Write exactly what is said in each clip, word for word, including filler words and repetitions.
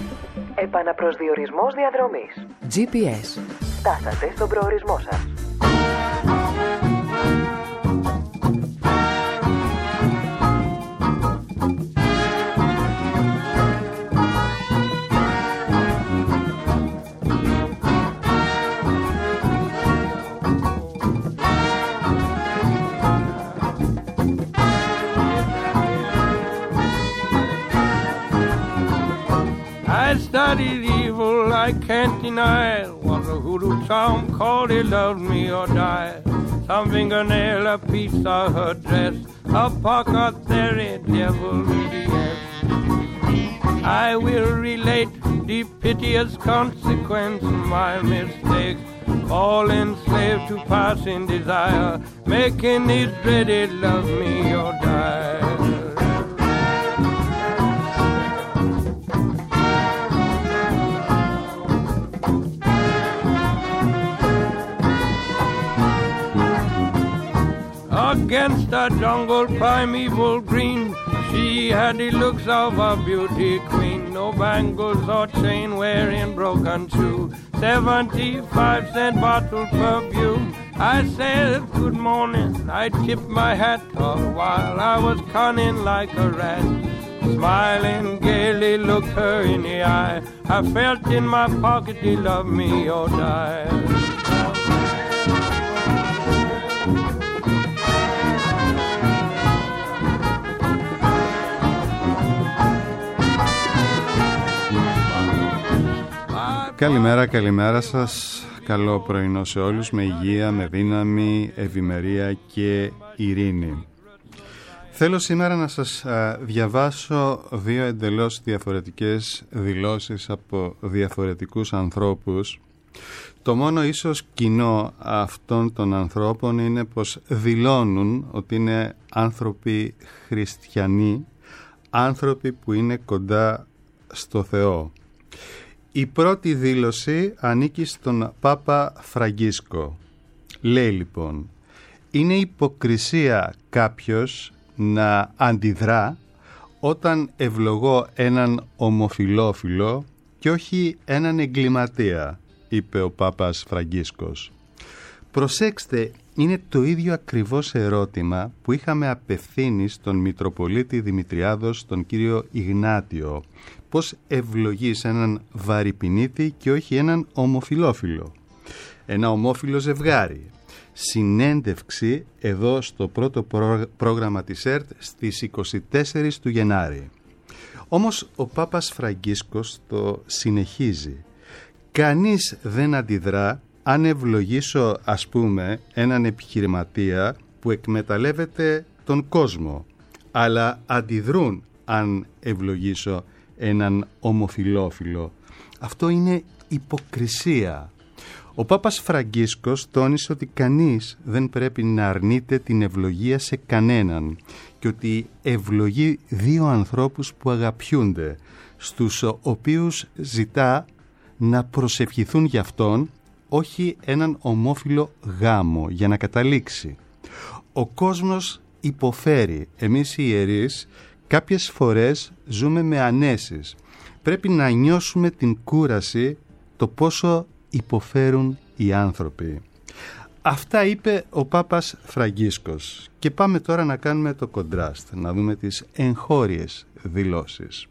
Επαναπροσδιορισμός διαδρομής. τζι πι ες. Φτάσατε στον προορισμό σας. I studied evil, I can't deny it. Was a hoodoo charm called He Loved Me or Die. Some fingernail, a piece of her dress, a pocket theory, devil idiot. I will relate the piteous consequence of my mistake. Fallen slave to passing desire, making it ready, love me or die. Against the jungle primeval green, she had the looks of a beauty queen. No bangles or chain wearing broken shoe, seventy-five cent bottle perfume. I said good morning, I tipped my hat all while I was cunning like a rat. Smiling gaily looked her in the eye, I felt in my pocket he loved me or die. Καλημέρα, καλημέρα σας. Καλό πρωινό σε όλους, με υγεία, με δύναμη, ευημερία και ειρήνη. Θέλω σήμερα να σας διαβάσω δύο εντελώς διαφορετικές δηλώσεις από διαφορετικούς ανθρώπους. Το μόνο ίσως κοινό αυτών των ανθρώπων είναι πως δηλώνουν ότι είναι άνθρωποι χριστιανοί, άνθρωποι που είναι κοντά στο Θεό. Η πρώτη δήλωση ανήκει στον Πάπα Φραγκίσκο. Λέει λοιπόν: είναι υποκρισία κάποιος να αντιδρά όταν ευλογώ έναν ομοφυλόφιλο και όχι έναν εγκληματία, είπε ο Πάπας Φραγκίσκος. Προσέξτε, είναι το ίδιο ακριβώς ερώτημα που είχαμε απευθύνει στον Μητροπολίτη Δημητριάδος, τον κύριο Ιγνάτιο. Πώς ευλογείς έναν βαρυπινίτη και όχι έναν ομοφυλόφιλο? Ένα ομόφυλο ζευγάρι. Συνέντευξη εδώ στο πρώτο πρόγραμμα της ΕΡΤ στις είκοσι τέσσερις του Γενάρη. Όμως ο Πάπας Φραγκίσκος το συνεχίζει. Κανείς δεν αντιδρά αν ευλογήσω, ας πούμε, έναν επιχειρηματία που εκμεταλλεύεται τον κόσμο, αλλά αντιδρούν αν ευλογήσω έναν ομοφυλόφιλο. Αυτό είναι υποκρισία. Ο Πάπας Φραγκίσκος τόνισε ότι κανείς δεν πρέπει να αρνείται την ευλογία σε κανέναν και ότι ευλογεί δύο ανθρώπους που αγαπιούνται, στους οποίους ζητά να προσευχηθούν για αυτόν, όχι έναν ομόφυλο γάμο για να καταλήξει. Ο κόσμος υποφέρει. Εμείς οι ιερείς κάποιες φορές ζούμε με ανέσεις. Πρέπει να νιώσουμε την κούραση, το πόσο υποφέρουν οι άνθρωποι. Αυτά είπε ο Πάπας Φραγκίσκος. Και πάμε τώρα να κάνουμε το κοντράστ, να δούμε τις εγχώριες δηλώσεις.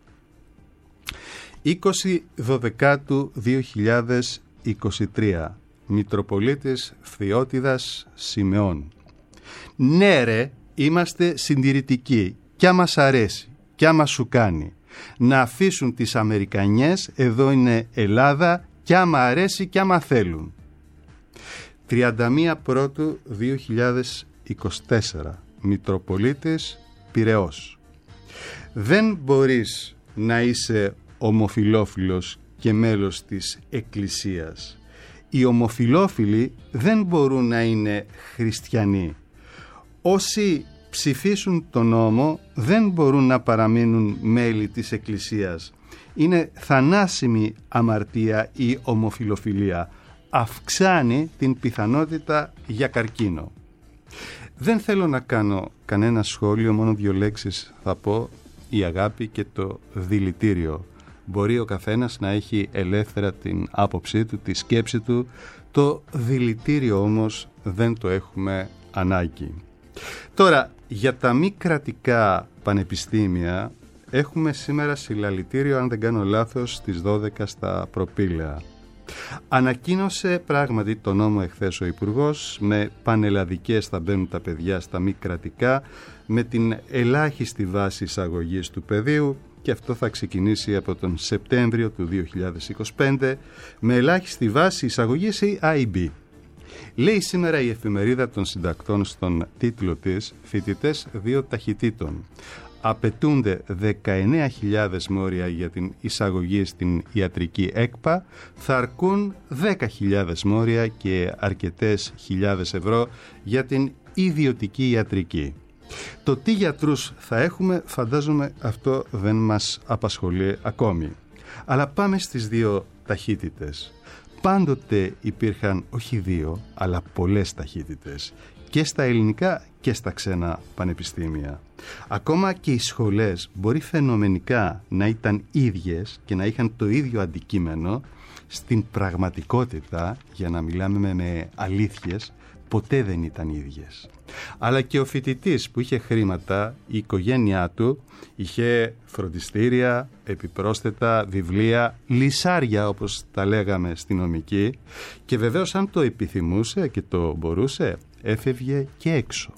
είκοσι Δωδεκάτου δύο χιλιάδες είκοσι τρία, Μητροπολίτης Φθιώτιδας Σιμεών. Ναι ρε, είμαστε συντηρητικοί κι άμα σ' αρέσει κι άμα σου κάνει. Να αφήσουν τις Αμερικανιές, εδώ είναι Ελλάδα, κι άμα αρέσει κι άμα θέλουν. τριάντα μία Πρώτου δύο χιλιάδες είκοσι τέσσερα, Μητροπολίτης Πειραιώς. Δεν μπορείς να είσαι ομοφυλόφιλος και μέλος της Εκκλησίας. Οι ομοφυλόφιλοι δεν μπορούν να είναι χριστιανοί. Όσοι ψηφίσουν τον νόμο δεν μπορούν να παραμείνουν μέλη της Εκκλησίας. Είναι θανάσιμη αμαρτία η ομοφυλοφιλία. Αυξάνει την πιθανότητα για καρκίνο. Δεν θέλω να κάνω κανένα σχόλιο, μόνο δύο λέξεις θα πω: η αγάπη και το δηλητήριο. μπορεί ο καθένας να έχει ελεύθερα την άποψή του, τη σκέψη του. Το δηλητήριο όμως δεν το έχουμε ανάγκη. Τώρα, για τα μη κρατικά πανεπιστήμια έχουμε σήμερα συλλαλητήριο, αν δεν κάνω λάθος, στις δώδεκα στα Προπήλαια. Ανακοίνωσε πράγματι το νόμο εχθές ο Υπουργός, με πανελλαδικές θα μπαίνουν τα παιδιά στα μη κρατικά, με την ελάχιστη βάση εισαγωγής του πεδίου, και αυτό θα ξεκινήσει από τον Σεπτέμβριο του δύο χιλιάδες είκοσι πέντε, με ελάχιστη βάση εισαγωγής η άι μπι. Λέει σήμερα η εφημερίδα των συντακτών στον τίτλο της «Φοιτητές δύο ταχυτήτων». Απαιτούνται δεκαεννέα χιλιάδες μόρια για την εισαγωγή στην ιατρική ΕΚΠΑ, θα αρκούν δέκα χιλιάδες μόρια και αρκετές χιλιάδες ευρώ για την ιδιωτική ιατρική. Το τι γιατρούς θα έχουμε, φαντάζομαι αυτό δεν μας απασχολεί ακόμη. Αλλά πάμε στις δύο ταχύτητες. Πάντοτε υπήρχαν όχι δύο, αλλά πολλές ταχύτητες, και στα ελληνικά και στα ξένα πανεπιστήμια. Ακόμα και οι σχολές μπορεί φαινομενικά να ήταν ίδιες και να είχαν το ίδιο αντικείμενο, στην πραγματικότητα, για να μιλάμε με αλήθειες, ποτέ δεν ήταν ίδιες. Αλλά και ο φοιτητής που είχε χρήματα, η οικογένειά του είχε φροντιστήρια, επιπρόσθετα βιβλία, λυσάρια όπως τα λέγαμε στη νομική, και βεβαίως αν το επιθυμούσε και το μπορούσε, έφευγε και έξω.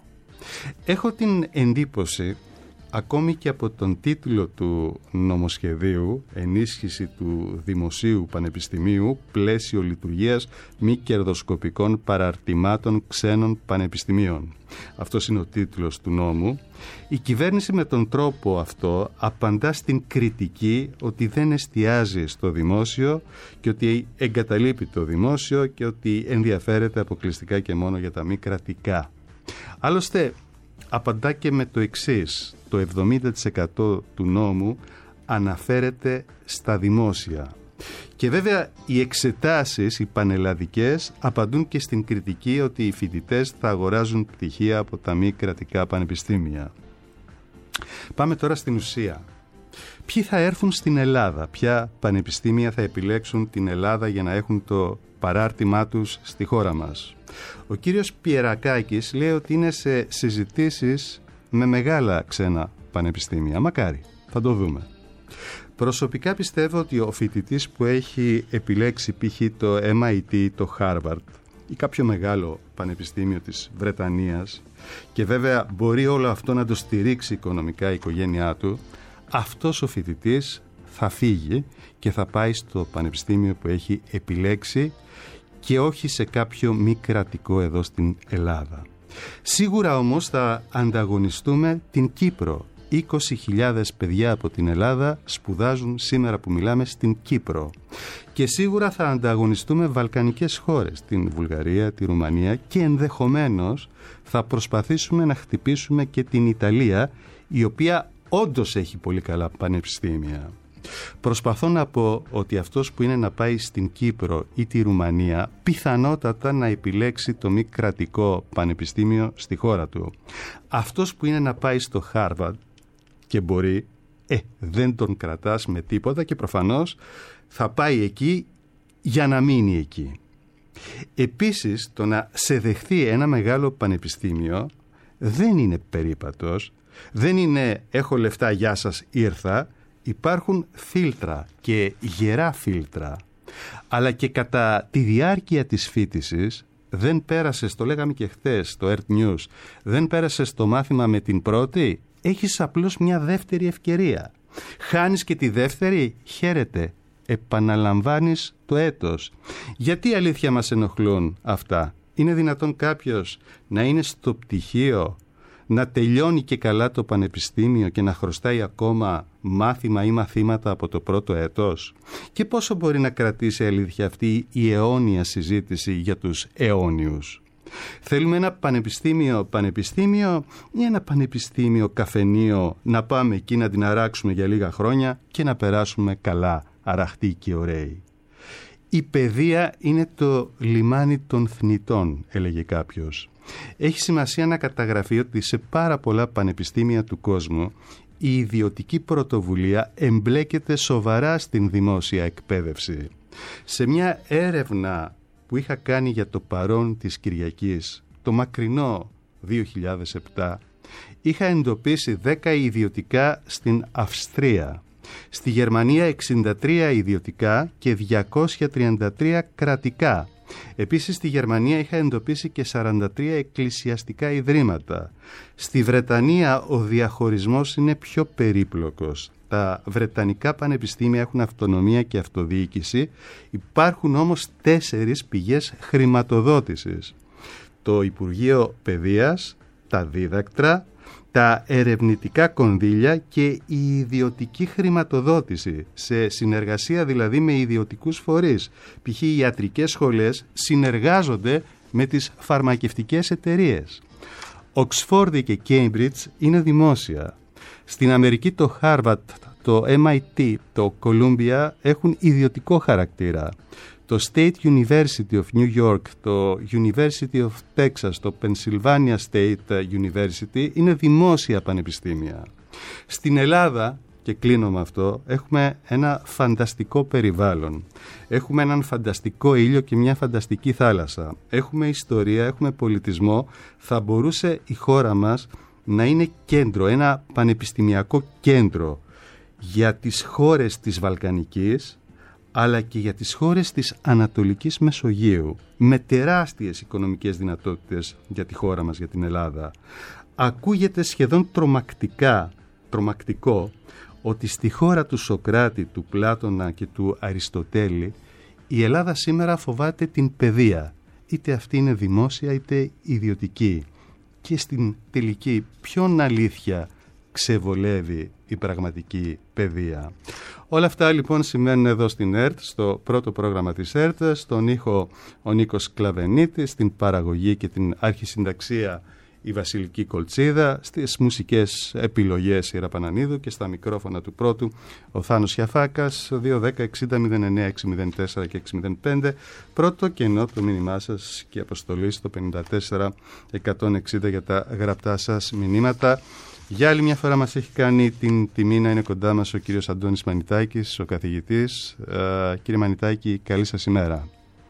Έχω την εντύπωση, ακόμη και από τον τίτλο του νομοσχεδίου, «Ενίσχυση του Δημοσίου Πανεπιστημίου, πλαίσιο λειτουργίας μη κερδοσκοπικών παραρτημάτων ξένων πανεπιστημίων». Αυτός είναι ο τίτλος του νόμου. Η κυβέρνηση με τον τρόπο αυτό απαντά στην κριτική ότι δεν εστιάζει στο δημόσιο και ότι εγκαταλείπει το δημόσιο και ότι ενδιαφέρεται αποκλειστικά και μόνο για τα μη κρατικά. Άλλωστε, απαντά και με το εξής: το εβδομήντα τοις εκατό του νόμου αναφέρεται στα δημόσια. Και βέβαια οι εξετάσεις, οι πανελλαδικές, απαντούν και στην κριτική ότι οι φοιτητές θα αγοράζουν πτυχία από τα μη κρατικά πανεπιστήμια. Πάμε τώρα στην ουσία. Ποιοι θα έρθουν στην Ελλάδα, ποια πανεπιστήμια θα επιλέξουν την Ελλάδα για να έχουν το παράρτημά τους στη χώρα μας? Ο κύριος Πιερακάκης λέει ότι είναι σε συζητήσεις με μεγάλα ξένα πανεπιστήμια. Μακάρι, θα το δούμε. Προσωπικά πιστεύω ότι ο φοιτητής που έχει επιλέξει π.χ. το εμ άι τι, το Harvard ή κάποιο μεγάλο πανεπιστήμιο της Βρετανίας, και βέβαια μπορεί όλο αυτό να το στηρίξει οικονομικά η οικογένειά του, αυτός ο φοιτητής θα φύγει και θα πάει στο πανεπιστήμιο που έχει επιλέξει και όχι σε κάποιο μη κρατικό εδώ στην Ελλάδα. Σίγουρα όμως θα ανταγωνιστούμε την Κύπρο. είκοσι χιλιάδες παιδιά από την Ελλάδα σπουδάζουν σήμερα που μιλάμε στην Κύπρο. Και σίγουρα θα ανταγωνιστούμε βαλκανικές χώρες, την Βουλγαρία, τη Ρουμανία, και ενδεχομένως θα προσπαθήσουμε να χτυπήσουμε και την Ιταλία, η οποία όντως έχει πολύ καλά πανεπιστήμια. Προσπαθώ να πω ότι αυτός που είναι να πάει στην Κύπρο ή τη Ρουμανία πιθανότατα να επιλέξει το μη κρατικό πανεπιστήμιο στη χώρα του. Αυτός που είναι να πάει στο Χάρβαρντ και μπορεί, ε, δεν τον κρατάς με τίποτα και προφανώς θα πάει εκεί για να μείνει εκεί. Επίσης, το να σε δεχθεί ένα μεγάλο πανεπιστήμιο δεν είναι περίπατος, δεν είναι έχω λεφτά, γεια σας, ήρθα. Υπάρχουν φίλτρα και γερά φίλτρα, αλλά και κατά τη διάρκεια της φοιτησης δεν πέρασες, το λέγαμε και χθες στο Earth News, δεν πέρασες το μάθημα με την πρώτη, έχεις απλώς μια δεύτερη ευκαιρία. Χάνεις και τη δεύτερη, χαίρετε, επαναλαμβάνεις το έτος. Γιατί αλήθεια μας ενοχλούν αυτά? Είναι δυνατόν κάποιος να είναι στο πτυχίο, να τελειώνει και καλά το πανεπιστήμιο και να χρωστάει ακόμα μάθημα ή μαθήματα από το πρώτο έτος? Και πόσο μπορεί να κρατήσει αλήθεια αυτή η αιώνια συζήτηση για τους αιώνιους? Θέλουμε ένα πανεπιστήμιο πανεπιστήμιο ή ένα πανεπιστήμιο καφενείο, να πάμε εκεί να την αράξουμε για λίγα χρόνια και να περάσουμε καλά, αραχτοί και ωραίοι? Η παιδεία είναι το λιμάνι των θνητών, έλεγε κάποιος. Έχει σημασία να καταγραφεί ότι σε πάρα πολλά πανεπιστήμια του κόσμου η ιδιωτική πρωτοβουλία εμπλέκεται σοβαρά στην δημόσια εκπαίδευση. Σε μια έρευνα που είχα κάνει για το παρόν της Κυριακής, το μακρινό δύο χιλιάδες επτά, είχα εντοπίσει δέκα ιδιωτικά στην Αυστρία. Στη Γερμανία εξήντα τρία ιδιωτικά και διακόσια τριάντα τρία κρατικά. Επίσης στη Γερμανία είχα εντοπίσει και σαράντα τρία εκκλησιαστικά ιδρύματα. Στη Βρετανία ο διαχωρισμός είναι πιο περίπλοκος. Τα βρετανικά πανεπιστήμια έχουν αυτονομία και αυτοδιοίκηση. Υπάρχουν όμως τέσσερις πηγές χρηματοδότησης: το Υπουργείο Παιδείας, τα δίδακτρα, τα ερευνητικά κονδύλια και η ιδιωτική χρηματοδότηση, σε συνεργασία δηλαδή με ιδιωτικούς φορείς. Π.χ. οι ιατρικές σχολές συνεργάζονται με τις φαρμακευτικές εταιρείες. Οξφόρδη και Cambridge είναι δημόσια. Στην Αμερική το Harvard, το εμ άι τι, το Columbia έχουν ιδιωτικό χαρακτήρα. Το State University of New York, το University of Texas, το Pennsylvania State University είναι δημόσια πανεπιστήμια. Στην Ελλάδα, και κλείνω με αυτό, έχουμε ένα φανταστικό περιβάλλον. Έχουμε έναν φανταστικό ήλιο και μια φανταστική θάλασσα. Έχουμε ιστορία, έχουμε πολιτισμό. Θα μπορούσε η χώρα μας να είναι κέντρο, ένα πανεπιστημιακό κέντρο για τις χώρες της Βαλκανικής, αλλά και για τις χώρες της Ανατολικής Μεσογείου, με τεράστιες οικονομικές δυνατότητες για τη χώρα μας, για την Ελλάδα. Ακούγεται σχεδόν τρομακτικά, τρομακτικό ότι στη χώρα του Σοκράτη, του Πλάτωνα και του Αριστοτέλη η Ελλάδα σήμερα φοβάται την παιδεία, είτε αυτή είναι δημόσια είτε ιδιωτική. Και στην τελική ποιον αλήθεια ξεβολεύει η πραγματική παιδεία? Όλα αυτά λοιπόν σημαίνουν εδώ στην ΕΡΤ, στο πρώτο πρόγραμμα της ΕΡΤ, στον ήχο ο Νίκος Κλαβενίτης, στην παραγωγή και την αρχισυνταξία η Βασιλική Κολτσίδα, στις μουσικές επιλογές η Ραπανανίδου και στα μικρόφωνα του πρώτου ο Θάνος Χιαφάκας. Δύο δέκα εξήντα μηδέν εννέα εξακόσια τέσσερα και εξακόσια πέντε. Πρώτο κενό το μήνυμά σας και αποστολή στο πενήντα τέσσερα εκατόν εξήντα για τα γραπτά σας μηνύματα. Για άλλη μια φορά μας έχει κάνει την τιμή να είναι κοντά μας ο κύριος Αντώνης Μανιτάκης, ο καθηγητής. Ε, κύριε Μανιτάκη, καλή σας ημέρα.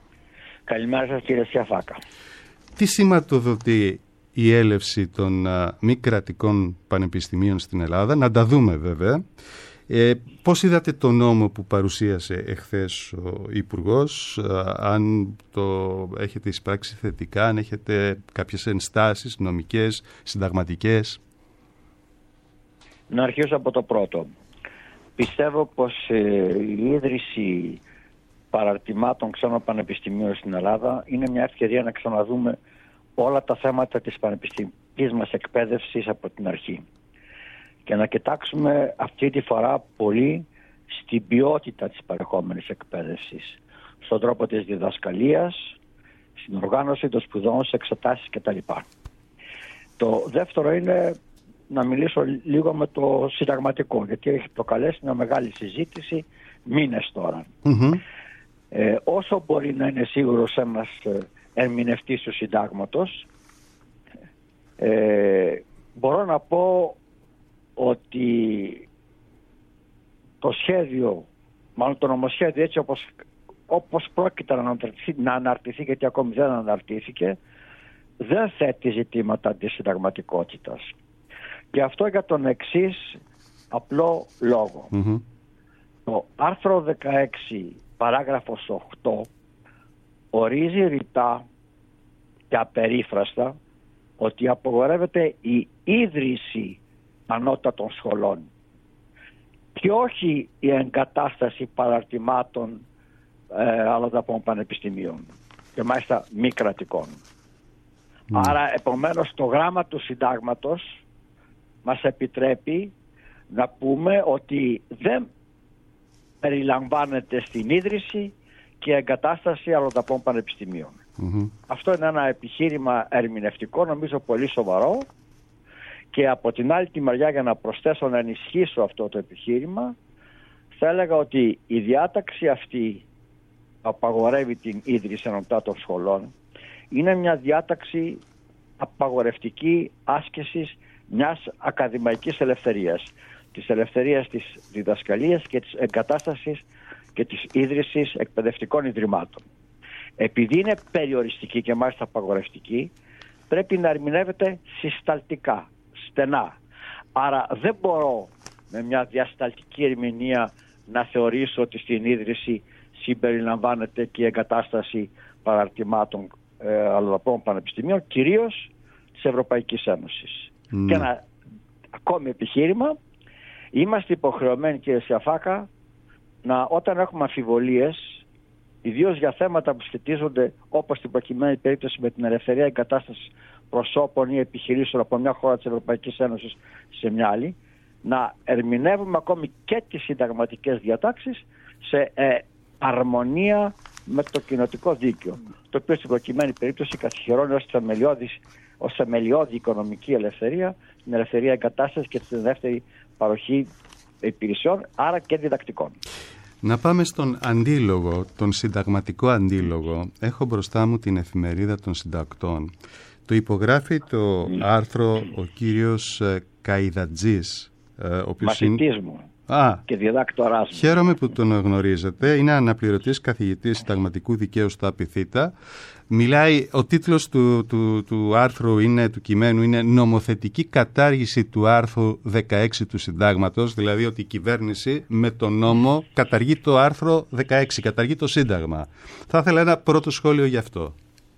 Καλημέρα σας κύριε Σιαφάκα. Τι σηματοδοτεί η έλευση των α, μη κρατικών πανεπιστημίων στην Ελλάδα? Να τα δούμε βέβαια. Ε, πώς είδατε το νόμο που παρουσίασε εχθές ο Υπουργός? Α, αν το έχετε εισπράξει θετικά, αν έχετε κάποιες ενστάσεις νομικές, συνταγματικές? Να αρχίσω από το πρώτο. Πιστεύω πως ε, η ίδρυση παραρτημάτων ξένων πανεπιστημίων στην Ελλάδα είναι μια ευκαιρία να ξαναδούμε όλα τα θέματα της πανεπιστημιακής μας εκπαίδευσης από την αρχή και να κοιτάξουμε αυτή τη φορά πολύ στην ποιότητα της παρεχόμενης εκπαίδευσης, στον τρόπο της διδασκαλίας, στην οργάνωση των σπουδών, σε εξετάσεις κτλ. Το δεύτερο είναι να μιλήσω λίγο με το συνταγματικό, γιατί έχει προκαλέσει μια μεγάλη συζήτηση μήνες τώρα. Mm-hmm. Ε, όσο μπορεί να είναι σίγουρος ένας ερμηνευτής του συντάγματος, ε, μπορώ να πω ότι το σχέδιο, μάλλον το νομοσχέδιο έτσι όπως, όπως πρόκειται να αναρτηθεί, να αναρτηθεί, γιατί ακόμη δεν αναρτήθηκε, δεν θέτει ζητήματα της συνταγματικότητας. Και αυτό για τον εξής απλό λόγο. Mm-hmm. Το άρθρο δεκαέξι παράγραφος οκτώ ορίζει ρητά και απερίφραστα ότι απογορεύεται η ίδρυση ανώτατων σχολών και όχι η εγκατάσταση παραρτημάτων ε, αλλοδαπών πανεπιστημίων και μάλιστα μη κρατικών. Mm. Άρα επομένως το γράμμα του συντάγματος μας επιτρέπει να πούμε ότι δεν περιλαμβάνεται στην ίδρυση και εγκατάσταση αλλοδαπών πανεπιστημίων. Mm-hmm. Αυτό είναι ένα επιχείρημα ερμηνευτικό, νομίζω πολύ σοβαρό, και από την άλλη τη μεριά, για να προσθέσω να ενισχύσω αυτό το επιχείρημα, θα έλεγα ότι η διάταξη αυτή που απαγορεύει την ίδρυση ανωτάτων σχολών είναι μια διάταξη απαγορευτική άσκησης μιας ακαδημαϊκής ελευθερίας. της ελευθερίας της διδασκαλίας και της εγκατάστασης και της ίδρυσης εκπαιδευτικών ιδρυμάτων. Επειδή είναι περιοριστική και μάλιστα απαγορευτική, πρέπει να ερμηνεύεται συσταλτικά, στενά. Άρα δεν μπορώ με μια διασταλτική ερμηνεία να θεωρήσω ότι στην ίδρυση συμπεριλαμβάνεται και η εγκατάσταση παραρτημάτων ε, αλλοδαπών πανεπιστημίων, κυρίως της Ευρωπαϊκής Ένωσης. Mm. Και ένα ακόμη επιχείρημα, είμαστε υποχρεωμένοι, κύριε Σιαφάκα, να όταν έχουμε αμφιβολίες, ιδίως για θέματα που σχετίζονται, όπως στην προκειμένη περίπτωση, με την ελευθερία εγκατάστασης προσώπων ή επιχειρήσεων από μια χώρα της Ευρωπαϊκής Ένωσης σε μια άλλη, να ερμηνεύουμε ακόμη και τις συνταγματικές διατάξεις σε ε, αρμονία με το κοινοτικό δίκαιο, το οποίο στην προκειμένη περίπτωση καθιερώνει ως θεμελιώδης, ως θεμελιώδη οικονομική ελευθερία, την ελευθερία εγκατάστασης και την δεύτερη παροχή υπηρεσιών, άρα και διδακτικών. Να πάμε στον αντίλογο, τον συνταγματικό αντίλογο. Έχω μπροστά μου την εφημερίδα των συντακτών. Το υπογράφει το mm. άρθρο ο κύριος Καϊδατζής. Μαθητής μου. Α, και διδάκτορας μου. Χαίρομαι που τον γνωρίζετε. Είναι αναπληρωτής καθηγητής συνταγματικού δικαίου στο ΑΠΙΘΙΤΑ. Μιλάει, ο τίτλος του, του, του άρθρου είναι, του κειμένου είναι «Νομοθετική κατάργηση του άρθρου δεκαέξι του Συντάγματος», δηλαδή ότι η κυβέρνηση με τον νόμο καταργεί το άρθρο δεκαέξι, καταργεί το Σύνταγμα. Θα ήθελα ένα πρώτο σχόλιο γι' αυτό.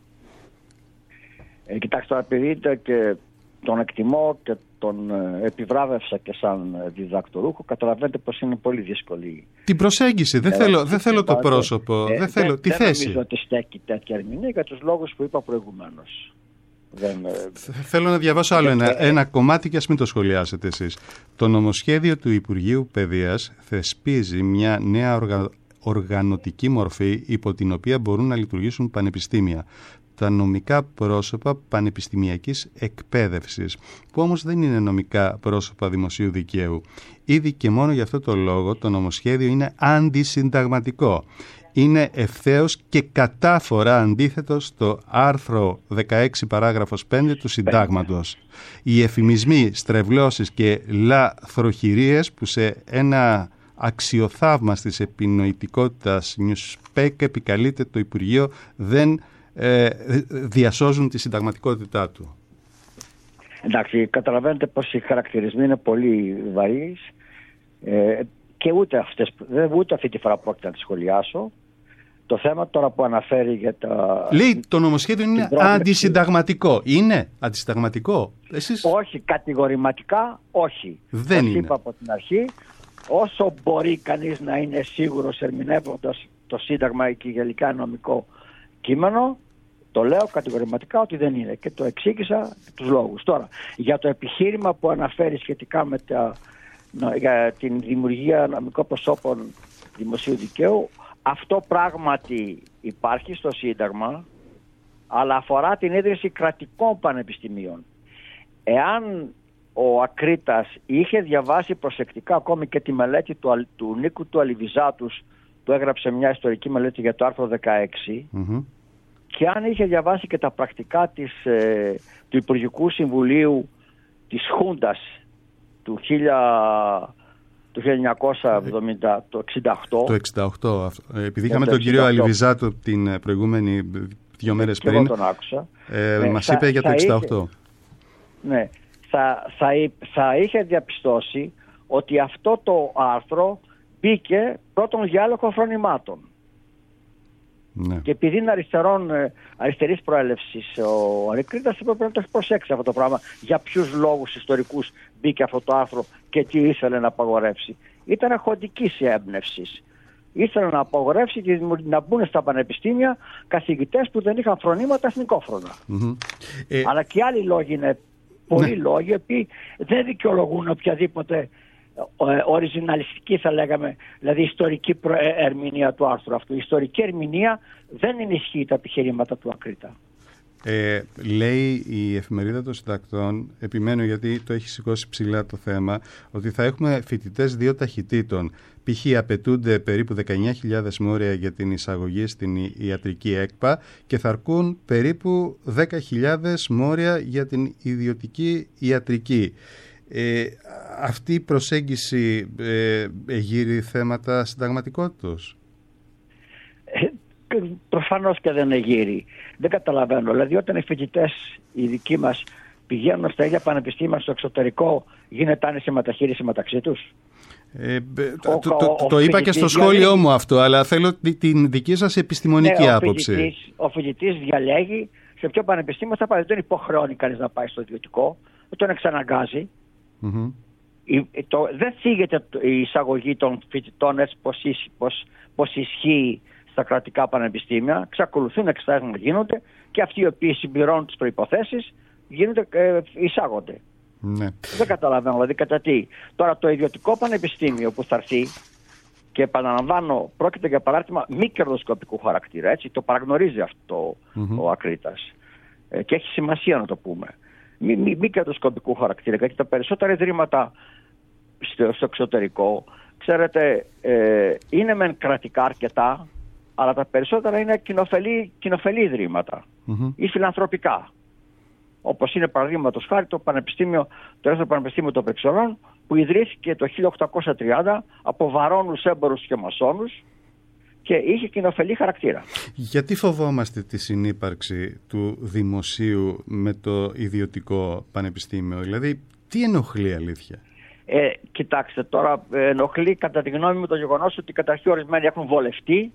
Ε, κοιτάξτε, επειδή και τον εκτιμώ και τον επιβράβευσα και σαν διδακτορούχο, καταλαβαίνετε πως είναι πολύ δύσκολη. Την προσέγγιση, δεν, ε, θέλω, δεν θέλω το πρόσωπο, ε, δεν θέλω δεν, τη δεν θέση. Δεν νομίζω ότι στέκει τέτοια ερμηνεία για τους λόγους που είπα προηγουμένως. Δεν, θέλω να διαβάσω άλλο ένα, ένα κομμάτι και ας μην το σχολιάσετε εσείς. Το νομοσχέδιο του Υπουργείου Παιδείας θεσπίζει μια νέα οργα, οργανωτική μορφή υπό την οποία μπορούν να λειτουργήσουν πανεπιστήμια. Τα νομικά πρόσωπα πανεπιστημιακής εκπαίδευσης, που όμως δεν είναι νομικά πρόσωπα δημοσίου δικαίου. Ήδη και μόνο για αυτό το λόγο το νομοσχέδιο είναι αντισυνταγματικό. Είναι ευθέως και κατάφορα αντίθετο στο άρθρο δεκαέξι παράγραφος πέντε του Συντάγματος. Οι εφημισμοί, στρεβλώσεις και λαθροχειρίες που σε ένα αξιοθαύμαστης επινοητικότητας νιουσπέκ επικαλείται το Υπουργείο δεν Ε, διασώζουν τη συνταγματικότητά του. Εντάξει, καταλαβαίνετε πως οι χαρακτηρισμοί είναι πολύ βαρύς ε, και ούτε, αυτές, ούτε αυτή τη φορά πρόκειται να τη σχολιάσω. Το θέμα τώρα που αναφέρει για τα... Λέει το νομοσχέδιο είναι αντισυνταγματικό. Είναι αντισυνταγματικό? Εσείς... Όχι, κατηγορηματικά όχι. Δεν Όπως είναι. είπα από την αρχή, όσο μπορεί κανείς να είναι σίγουρος ερμηνεύοντας το Σύνταγμα και γενικά νομικό κείμενο, το λέω κατηγορηματικά ότι δεν είναι και το εξήγησα τους λόγους. Τώρα, για το επιχείρημα που αναφέρει σχετικά με τα, για την δημιουργία νομικών προσώπων δημοσίου δικαίου, αυτό πράγματι υπάρχει στο Σύνταγμα, αλλά αφορά την ίδρυση κρατικών πανεπιστημίων. Εάν ο Ακρίτας είχε διαβάσει προσεκτικά ακόμη και τη μελέτη του, του Νίκου του Αλιβιζάτους, του έγραψε μια ιστορική μελέτη για το άρθρο δεκαέξι, mm-hmm. και αν είχε διαβάσει και τα πρακτικά της, ε, του Υπουργικού Συμβουλίου της Χούντας του, του χίλια εννιακόσια εξήντα οκτώ. Το εξήντα οκτώ. Επειδή είχαμε τον κύριο Αλιβιζάτο την προηγούμενη δύο μέρες πριν, εγώ τον άκουσα. Ε, ναι, μας είπε για το εξήντα οκτώ. Είχε, ναι, θα, θα, θα είχε διαπιστώσει ότι αυτό το άρθρο μπήκε πρώτον για έλεγχο φρονημάτων. Ναι. Και επειδή είναι αριστερών, αριστερής προέλευσης ο Ανεκρίτας, πρέπει να το έχει προσέξει αυτό το πράγμα. Για ποιους λόγους ιστορικούς μπήκε αυτό το άρθρο και τι ήθελε να απαγορεύσει. Ήταν χοντικής έμπνευσης. Ήθελε να απαγορεύσει και να μπουν στα πανεπιστήμια καθηγητές που δεν είχαν φρονήματα εθνικόφρονα. Mm-hmm. Ε... Αλλά και άλλοι λόγοι είναι πολλοί ναι. λόγοι, οι οποίοι δεν δικαιολογούν οποιαδήποτε οριζιναλιστική, θα λέγαμε, δηλαδή ιστορική ερμηνεία του άρθρου αυτού. Η ιστορική ερμηνεία δεν ενισχύει τα επιχειρήματα του Ακρίτα. Ε, λέει η εφημερίδα των συντακτών, επιμένω γιατί το έχει σηκώσει ψηλά το θέμα, ότι θα έχουμε φοιτητές δύο ταχυτήτων. Π.χ. απαιτούνται περίπου δεκαεννιά χιλιάδες μόρια για την εισαγωγή στην ιατρική ΕΚΠΑ και θα αρκούν περίπου δέκα χιλιάδες μόρια για την ιδιωτική ιατρική. Ε, αυτή η προσέγγιση ε, εγείρει θέματα συνταγματικότητας? Ε, προφανώς και δεν εγείρει. Δεν καταλαβαίνω. Δηλαδή όταν οι φοιτητές οι δικοί μας πηγαίνουν στα ίδια πανεπιστήμια στο εξωτερικό, γίνεται άνηση μεταχείριση μεταξύ τους? Ε, το ο, το, το, το είπα και στο σχόλιο διαλέγει... μου αυτό, αλλά θέλω την δική σας επιστημονική ναι, άποψη. Ο φοιτητής, ο φοιτητής διαλέγει σε ποιο πανεπιστήμιο θα πάει. Δεν υποχρεώνει κανείς να πάει στο ιδιωτικό, δεν τον εξαναγκάζει. Mm-hmm. Η, το, δεν θίγεται η εισαγωγή των φοιτητών έτσι πως, πως, πως ισχύει στα κρατικά πανεπιστήμια. Εξακολουθούν εξετάσεις να γίνονται και αυτοί οι οποίοι συμπληρώνουν τις προϋποθέσεις γίνονται, ε, εισάγονται. Ναι. Δεν καταλαβαίνω δηλαδή κατά τι. Τώρα το ιδιωτικό πανεπιστήμιο που θα έρθει, και επαναλαμβάνω, πρόκειται για παράδειγμα μη κερδοσκοπικού χαρακτήρα, έτσι, το παραγνωρίζει αυτό mm-hmm. ο Ακρίτας ε, και έχει σημασία να το πούμε. Μη, μη, μη κερδοσκοπικού χαρακτήρα, γιατί τα περισσότερα ιδρύματα στο, στο εξωτερικό, ξέρετε, ε, είναι μεν κρατικά αρκετά, αλλά τα περισσότερα είναι κοινοφελή, κοινοφελή ιδρύματα mm-hmm. ή φιλανθρωπικά. Όπως είναι παραδείγματος χάρη το Πανεπιστήμιο, το Ελεύθερο Πανεπιστήμιο των Βρυξελών, που ιδρύθηκε το χίλια οκτακόσια τριάντα από βαρώνους έμπορους και μασόνους και είχε κοινοφελή χαρακτήρα. Γιατί φοβόμαστε τη συνύπαρξη του δημοσίου με το ιδιωτικό πανεπιστήμιο? Δηλαδή, τι ενοχλεί αλήθεια? Ε, κοιτάξτε, τώρα ενοχλεί κατά τη γνώμη μου το γεγονός ότι καταρχήν ορισμένοι έχουν βολευτεί.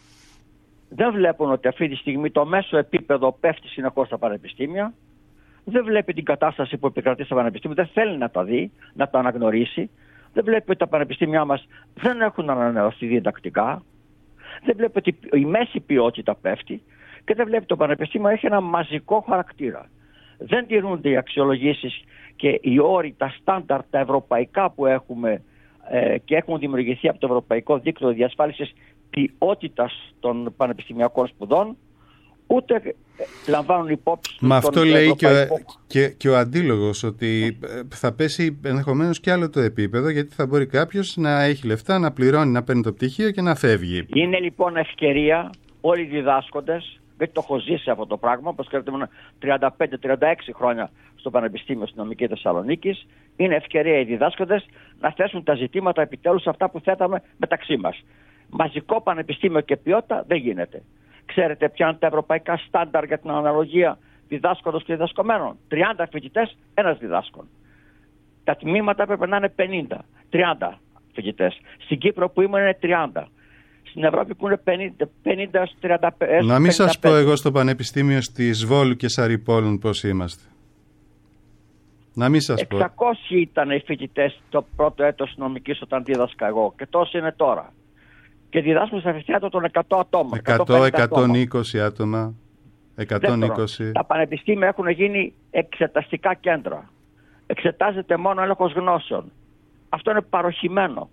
Δεν βλέπουν ότι αυτή τη στιγμή το μέσο επίπεδο πέφτει συνεχώς στα πανεπιστήμια. Δεν βλέπει την κατάσταση που επικρατεί στα πανεπιστήμια, δεν θέλει να τα δει, να τα αναγνωρίσει. Δεν βλέπει ότι τα πανεπιστήμια μας δεν έχουν ανανεωθεί διδακτικά. Δεν βλέπει ότι η μέση ποιότητα πέφτει και δεν βλέπει ότι το πανεπιστήμιο έχει ένα μαζικό χαρακτήρα. Δεν τηρούνται οι αξιολογήσεις και οι όροι, τα στάνταρ, τα ευρωπαϊκά που έχουμε ε, και έχουν δημιουργηθεί από το Ευρωπαϊκό Δίκτυο Διασφάλισης Ποιότητας των Πανεπιστημιακών Σπουδών, ούτε λαμβάνουν υπόψη. Μα αυτό λέει και ο, και, και ο αντίλογος, ότι θα πέσει ενδεχομένως και άλλο το επίπεδο, γιατί θα μπορεί κάποιος να έχει λεφτά, να πληρώνει, να παίρνει το πτυχίο και να φεύγει. Είναι λοιπόν ευκαιρία όλοι οι διδάσκοντες, γιατί το έχω ζήσει αυτό το πράγμα, όπως ξέρετε ήμουν τριάντα πέντε τριάντα έξι χρόνια στο Πανεπιστήμιο στην Νομική Θεσσαλονίκης, είναι ευκαιρία οι διδάσκοντες να θέσουν τα ζητήματα επιτέλους αυτά που θέταμε μεταξύ μας. Μαζικό πανεπιστήμιο και ποιότητα δεν γίνεται. Ξέρετε ποια είναι τα ευρωπαϊκά στάνταρ για την αναλογία διδάσκοντος και διδασκομένων? τριάντα φοιτητές, ένας διδάσκον. Τα τμήματα έπρεπε να είναι πενήντα, τριάντα φοιτητές. Στην Κύπρο που ήμουν είναι τριάντα. Στην Ευρώπη που είναι πενήντα, πενήντα τριάντα πέντε. Να μην σας πω εγώ στο Πανεπιστήμιο της Βόλου και Σαριπόλων πώς είμαστε. Να μην σας πω. εξακόσιοι ήταν οι φοιτητές το πρώτο έτος νομικής όταν δίδασκα εγώ και τόσοι είναι τώρα. Και διδάσκουν στα φυσιάτο των εκατό ατόμων. εκατό με εκατόν είκοσι άτομα. εκατόν είκοσι. Δεύτερον, τα πανεπιστήμια έχουν γίνει εξεταστικά κέντρα. Εξετάζεται μόνο έλεγχος γνώσεων. Αυτό είναι παροχημένο.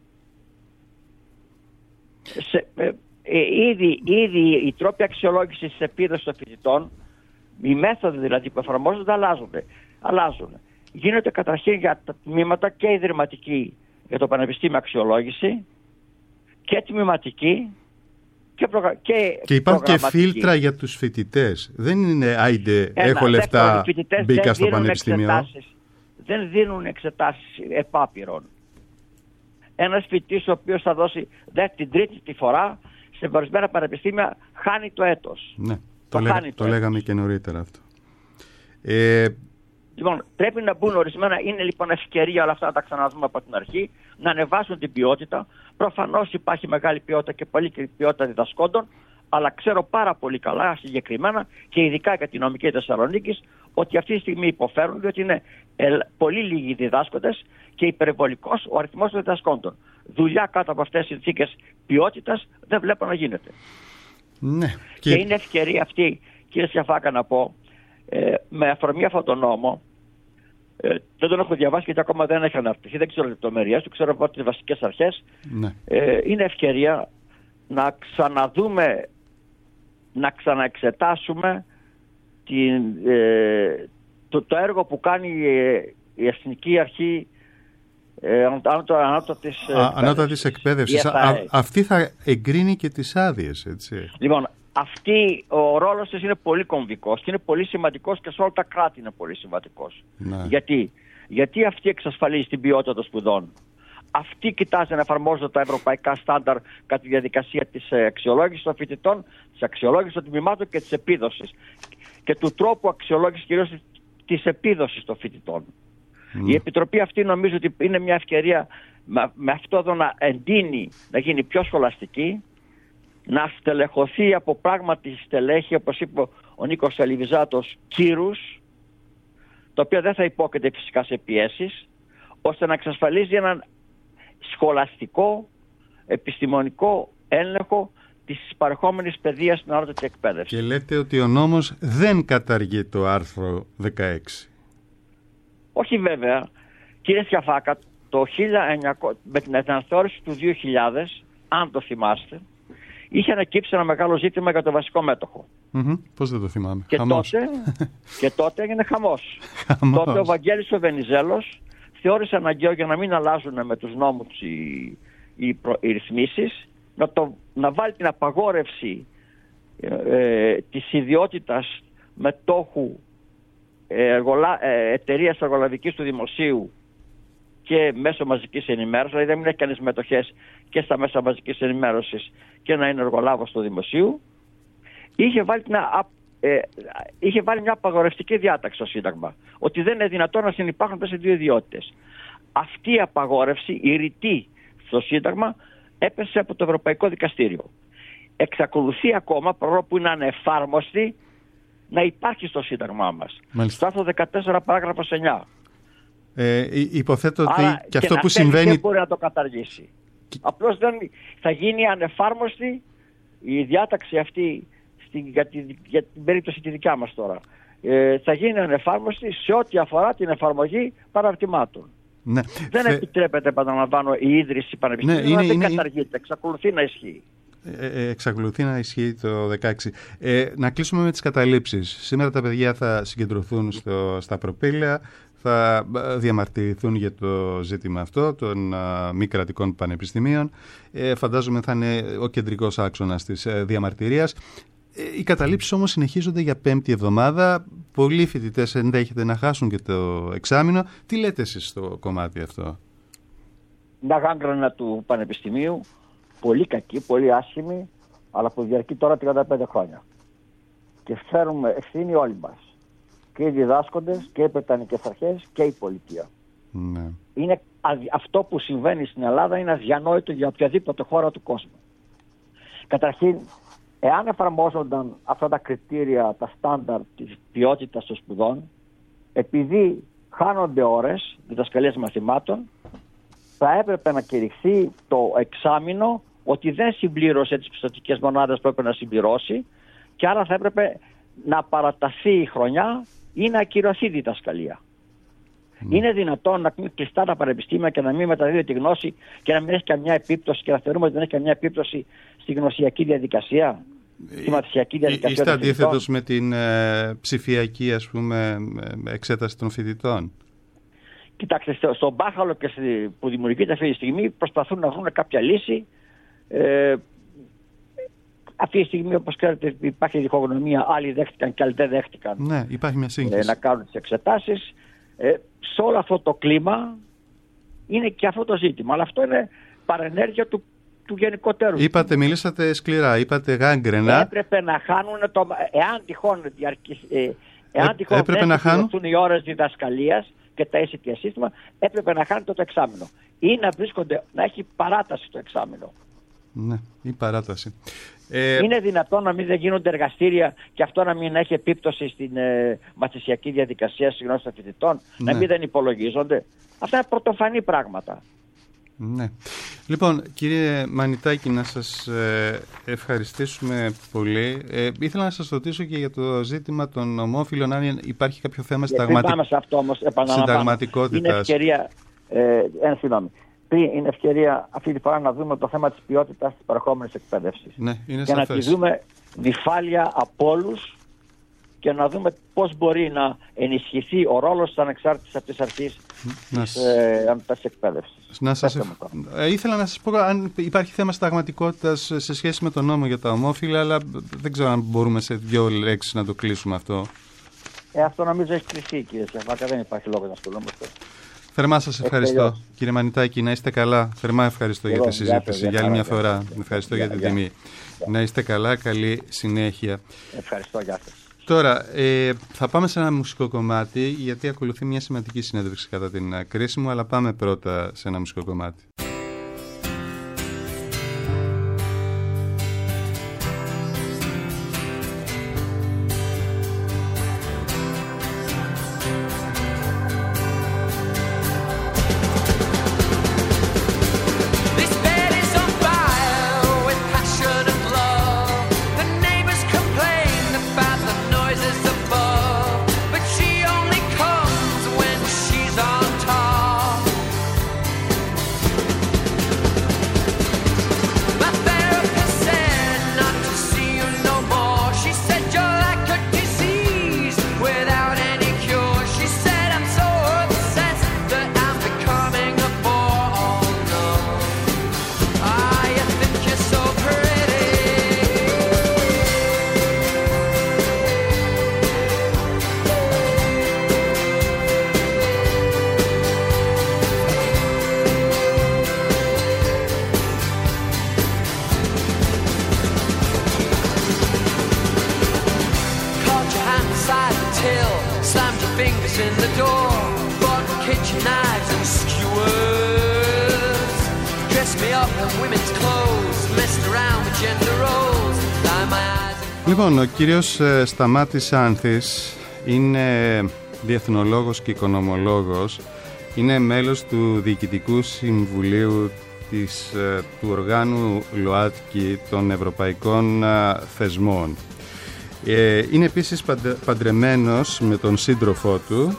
Σε, ε, ε, ήδη, ήδη οι τρόποι αξιολόγησης της επίδοσης των φοιτητών, οι μέθοδοι δηλαδή που εφαρμόζονται, αλλάζονται. αλλάζουν. Γίνεται καταρχήν για τα τμήματα και ιδρυματική για το πανεπιστήμιο αξιολόγηση, και τμηματική και, προγρα... και, και υπάρχουν και φίλτρα για τους φοιτητές. Δεν είναι άιντε έχω λεφτά, μπήκα στο πανεπιστήμιο. Δεν δίνουν εξετάσεις επάπειρων. Ένας φοιτητής ο οποίος θα δώσει την τρίτη τη φορά σε ορισμένα πανεπιστήμια χάνει το έτος. Ναι, το, το, λέγα, το, το λέγαμε και νωρίτερα αυτό. Ε, Λοιπόν, πρέπει να μπουν ορισμένα, είναι λοιπόν ευκαιρία όλα αυτά να τα ξαναδούμε από την αρχή, να ανεβάσουν την ποιότητα. Προφανώς υπάρχει μεγάλη ποιότητα και πολύ ποιότητα διδασκόντων, αλλά ξέρω πάρα πολύ καλά, συγκεκριμένα και ειδικά για την Νομική Θεσσαλονίκης, ότι αυτή τη στιγμή υποφέρουν, διότι είναι πολύ λίγοι διδάσκοντες και υπερβολικός ο αριθμός των διδασκόντων. Δουλειά κάτω από αυτές τις συνθήκες ποιότητας δεν βλέπω να γίνεται. Ναι, και... και είναι ευκαιρία αυτή, κύριε Σιαφάκα, να πω, Ε, με αφορμή αυτόν τον νόμο, ε, δεν τον έχω διαβάσει γιατί ακόμα δεν έχει αναρτηθεί, δεν ξέρω λεπτομέρειες του, ξέρω από τις βασικές αρχές. Ναι. Ε, είναι ευκαιρία να ξαναδούμε, να ξαναεξετάσουμε την, ε, το, το έργο που κάνει η, η Εθνική Αρχή ε, Ανώτατης Ανώτατης Εκπαίδευσης. Αυτή θα εγκρίνει και τις άδειες, έτσι. Λοιπόν, αυτή, ο ρόλος της είναι πολύ κομβικός και είναι πολύ σημαντικός και σε όλα τα κράτη είναι πολύ σημαντικός. Ναι. Γιατί Γιατί αυτή εξασφαλίζει την ποιότητα των σπουδών. Αυτή κοιτάζει να εφαρμόζονται τα ευρωπαϊκά στάνταρ κατά τη διαδικασία της αξιολόγησης των φοιτητών, της αξιολόγησης των τμήματων και της επίδοσης. Και του τρόπου αξιολόγησης κυρίως της επίδοσης των φοιτητών. Mm. Η Επιτροπή αυτή νομίζω ότι είναι μια ευκαιρία με, με αυτό εδώ να εντείνει, να γίνει πιο σχολαστική, να στελεχωθεί από πράγματι στελέχη, όπως είπε ο Νίκος Αλιβιζάτος, κύρους, το οποίο δεν θα υπόκειται φυσικά σε πιέσεις, ώστε να εξασφαλίζει έναν σχολαστικό, επιστημονικό έλεγχο της παρεχόμενης παιδείας στην ανώτατη εκπαίδευση. Και λέτε ότι ο νόμος δεν καταργεί το άρθρο δεκαέξι. Όχι βέβαια. Κύριε Σιαφάκα, το χίλια εννιακόσια, με την αναθεώρηση του δύο χιλιάδες, αν το θυμάστε, είχε ανακύψει ένα μεγάλο ζήτημα για το βασικό μέτοχο. Mm-hmm. Πώς δεν το θυμάμαι. Και χαμός. τότε, και τότε έγινε χαμός. χαμός. Τότε ο Βαγγέλης ο Βενιζέλος θεώρησε αναγκαίο, για να μην αλλάζουν με τους νόμους οι, οι, προ, οι ρυθμίσεις, να, το, να βάλει την απαγόρευση ε, ε, της ιδιότητας μετόχου ε, εργολα, ε, εταιρείας εργολαβικής του δημοσίου και μέσω μαζικής ενημέρωσης, δηλαδή δεν μην έχει κανείς μετοχές και στα μέσα μαζικής ενημέρωσης και να είναι εργολάβος του δημοσίου. Είχε βάλει, μια, ε, είχε βάλει μια απαγορευτική διάταξη στο Σύνταγμα, ότι δεν είναι δυνατόν να συνυπάρχουν αυτές οι δύο ιδιότητες. Αυτή η απαγόρευση, η ρητή στο Σύνταγμα, έπεσε από το Ευρωπαϊκό Δικαστήριο. Εξακολουθεί ακόμα, παρόλο που είναι ανεφάρμοστη, να υπάρχει στο Σύνταγμά μας. Στο άρθρο δεκατέσσερα παράγραφος εννιά. Ε, υποθέτω ότι άρα, και αυτό και που να συμβαίνει... δεν μπορεί να το καταργήσει. Και... Απλώς δεν θα γίνει ανεφάρμοστη η διάταξη αυτή στην, για, τη, για την περίπτωση τη δικιά μας τώρα. Ε, θα γίνει ανεφάρμοστη σε ό,τι αφορά την εφαρμογή παραρτημάτων. Ναι. Δεν Θε... επιτρέπεται, επαναλαμβάνω, η ίδρυση πανεπιστημίου, ναι, είναι, δεν είναι, καταργείται, εξακολουθεί να ισχύει. Ε, εξακολουθεί να ισχύει το δεκαέξι. Ε, να κλείσουμε με τις καταλήψεις. Σήμερα τα παιδιά θα συγκεντρωθούν στο, στα προπήλαια, θα διαμαρτυρηθούν για το ζήτημα αυτό των α, μη κρατικών πανεπιστημίων. Ε, φαντάζομαι θα είναι ο κεντρικός άξονας της ε, διαμαρτυρίας. Ε, οι καταλήψεις όμως συνεχίζονται για πέμπτη εβδομάδα. Πολλοί φοιτητές ενδέχεται να χάσουν και το εξάμηνο. Τι λέτε εσείς στο κομμάτι αυτό? Μια γάγκρανα του πανεπιστημίου, πολύ κακή, πολύ άσχημη, αλλά που διαρκεί τώρα τριάντα πέντε χρόνια. Και φέρουμε ευθύνη όλοι μας. Και οι διδάσκοντες και οι Βρετανικές αρχές και η πολιτεία. Ναι. Είναι, αυτό που συμβαίνει στην Ελλάδα είναι αδιανόητο για οποιαδήποτε χώρα του κόσμου. Καταρχήν, εάν εφαρμόζονταν αυτά τα κριτήρια, τα στάνταρ της ποιότητας των σπουδών, επειδή χάνονται ώρες διδασκαλίας μαθημάτων, θα έπρεπε να κηρυχθεί το εξάμηνο ότι δεν συμπλήρωσε τις πιστωτικές μονάδες που έπρεπε να συμπληρώσει και άρα θα έπρεπε να παραταθεί η χρονιά ή να ακυρωθεί η διδασκαλία. Mm. Είναι δυνατόν να μην κλειστά τα πανεπιστήμια και να μην μεταδίδει τη γνώση και να μην έχει καμιά επίπτωση και να θεωρούμε ότι δεν έχει καμιά επίπτωση στη γνωσιακή διαδικασία, στη μαθησιακή διαδικασία? Είστε αντίθετος με την ε, ψηφιακή, ας πούμε, εξέταση των φοιτητών? Κοιτάξτε, στον μπάχαλο και στη, που δημιουργείται αυτή τη στιγμή προσπαθούν να βρουν κάποια λύση. Ε, αυτή τη στιγμή, όπως ξέρετε, υπάρχει διχογνωμία. Άλλοι δέχτηκαν και άλλοι δεν δέχτηκαν. Ναι, υπάρχει μια σύγχυση. Ε, να κάνουν τις εξετάσεις. Ε, σε όλο αυτό το κλίμα είναι και αυτό το ζήτημα. Αλλά αυτό είναι παρενέργεια του, του γενικότερου. Είπατε, μιλήσατε σκληρά, είπατε γάγκρενα. Έπρεπε να χάνουν το. Εάν τυχόν, ε, εάν τυχόν έπρεπε δεν να χάνουν οι ώρες διδασκαλίας και τα έσαι τι ες σύστημα, έπρεπε να χάνει το, το εξάμηνο. Ή να βρίσκονται, να έχει παράταση το εξάμηνο. Ναι, η παράταση. Ε... Είναι δυνατόν να μην δεν γίνονται εργαστήρια και αυτό να μην έχει επίπτωση στην ε, μαθησιακή διαδικασία στη γνώση των φοιτητών, ναι. Να μην δεν υπολογίζονται. Αυτά είναι πρωτοφανή πράγματα. Ναι. Λοιπόν, κύριε Μανιτάκη, να σας ε, ευχαριστήσουμε πολύ. Ε, ήθελα να σας ρωτήσω και για το ζήτημα των ομόφυλων, αν υπάρχει κάποιο θέμα συνταγματικ... πάμε σε αυτό όμως, συνταγματικότητας. Είναι ευκαιρία, ε, ένα συγγνώμη, είναι ευκαιρία αυτή τη φορά να δούμε το θέμα της ποιότητας της παρεχόμενης εκπαίδευσης. Ναι, είναι και σαφές. Να τη δούμε νυφάλια από όλους και να δούμε πώς μπορεί να ενισχυθεί ο ρόλος της ανεξάρτητης αυτής αρχής της ε, εκπαίδευσης. Να σας ευ... ε, ήθελα να σας πω αν υπάρχει θέμα συνταγματικότητας σε σχέση με τον νόμο για τα ομόφυλα, αλλά δεν ξέρω αν μπορούμε σε δύο λέξεις να το κλείσουμε αυτό. Ε, αυτό νομίζω έχει κλειστεί, κύριε Σαφάκα, δεν υπάρχει λόγο να ασχολούμαστε. Θερμά σας ευχαριστώ. Έχει κύριε Μανιτάκη, να είστε καλά. Θερμά ευχαριστώ εγώ, για τη συζήτηση. Για, για άλλη μια φορά. Ευχαριστώ για, για την τιμή. Για. Να είστε καλά, καλή συνέχεια. Ευχαριστώ, γεια σας. Τώρα, ε, θα πάμε σε ένα μουσικό κομμάτι, γιατί ακολουθεί μια σημαντική συνέντευξη κατά την κρίση μου, αλλά πάμε πρώτα σε ένα μουσικό κομμάτι. Λοιπόν, ο κύριος Σταμάτης Άνθης είναι διεθνολόγος και οικονομολόγος, είναι μέλος του Διοικητικού Συμβουλίου της, του οργάνου ΛΟΑΤΚΙ των Ευρωπαϊκών Θεσμών. Είναι επίσης παντρεμένος με τον σύντροφό του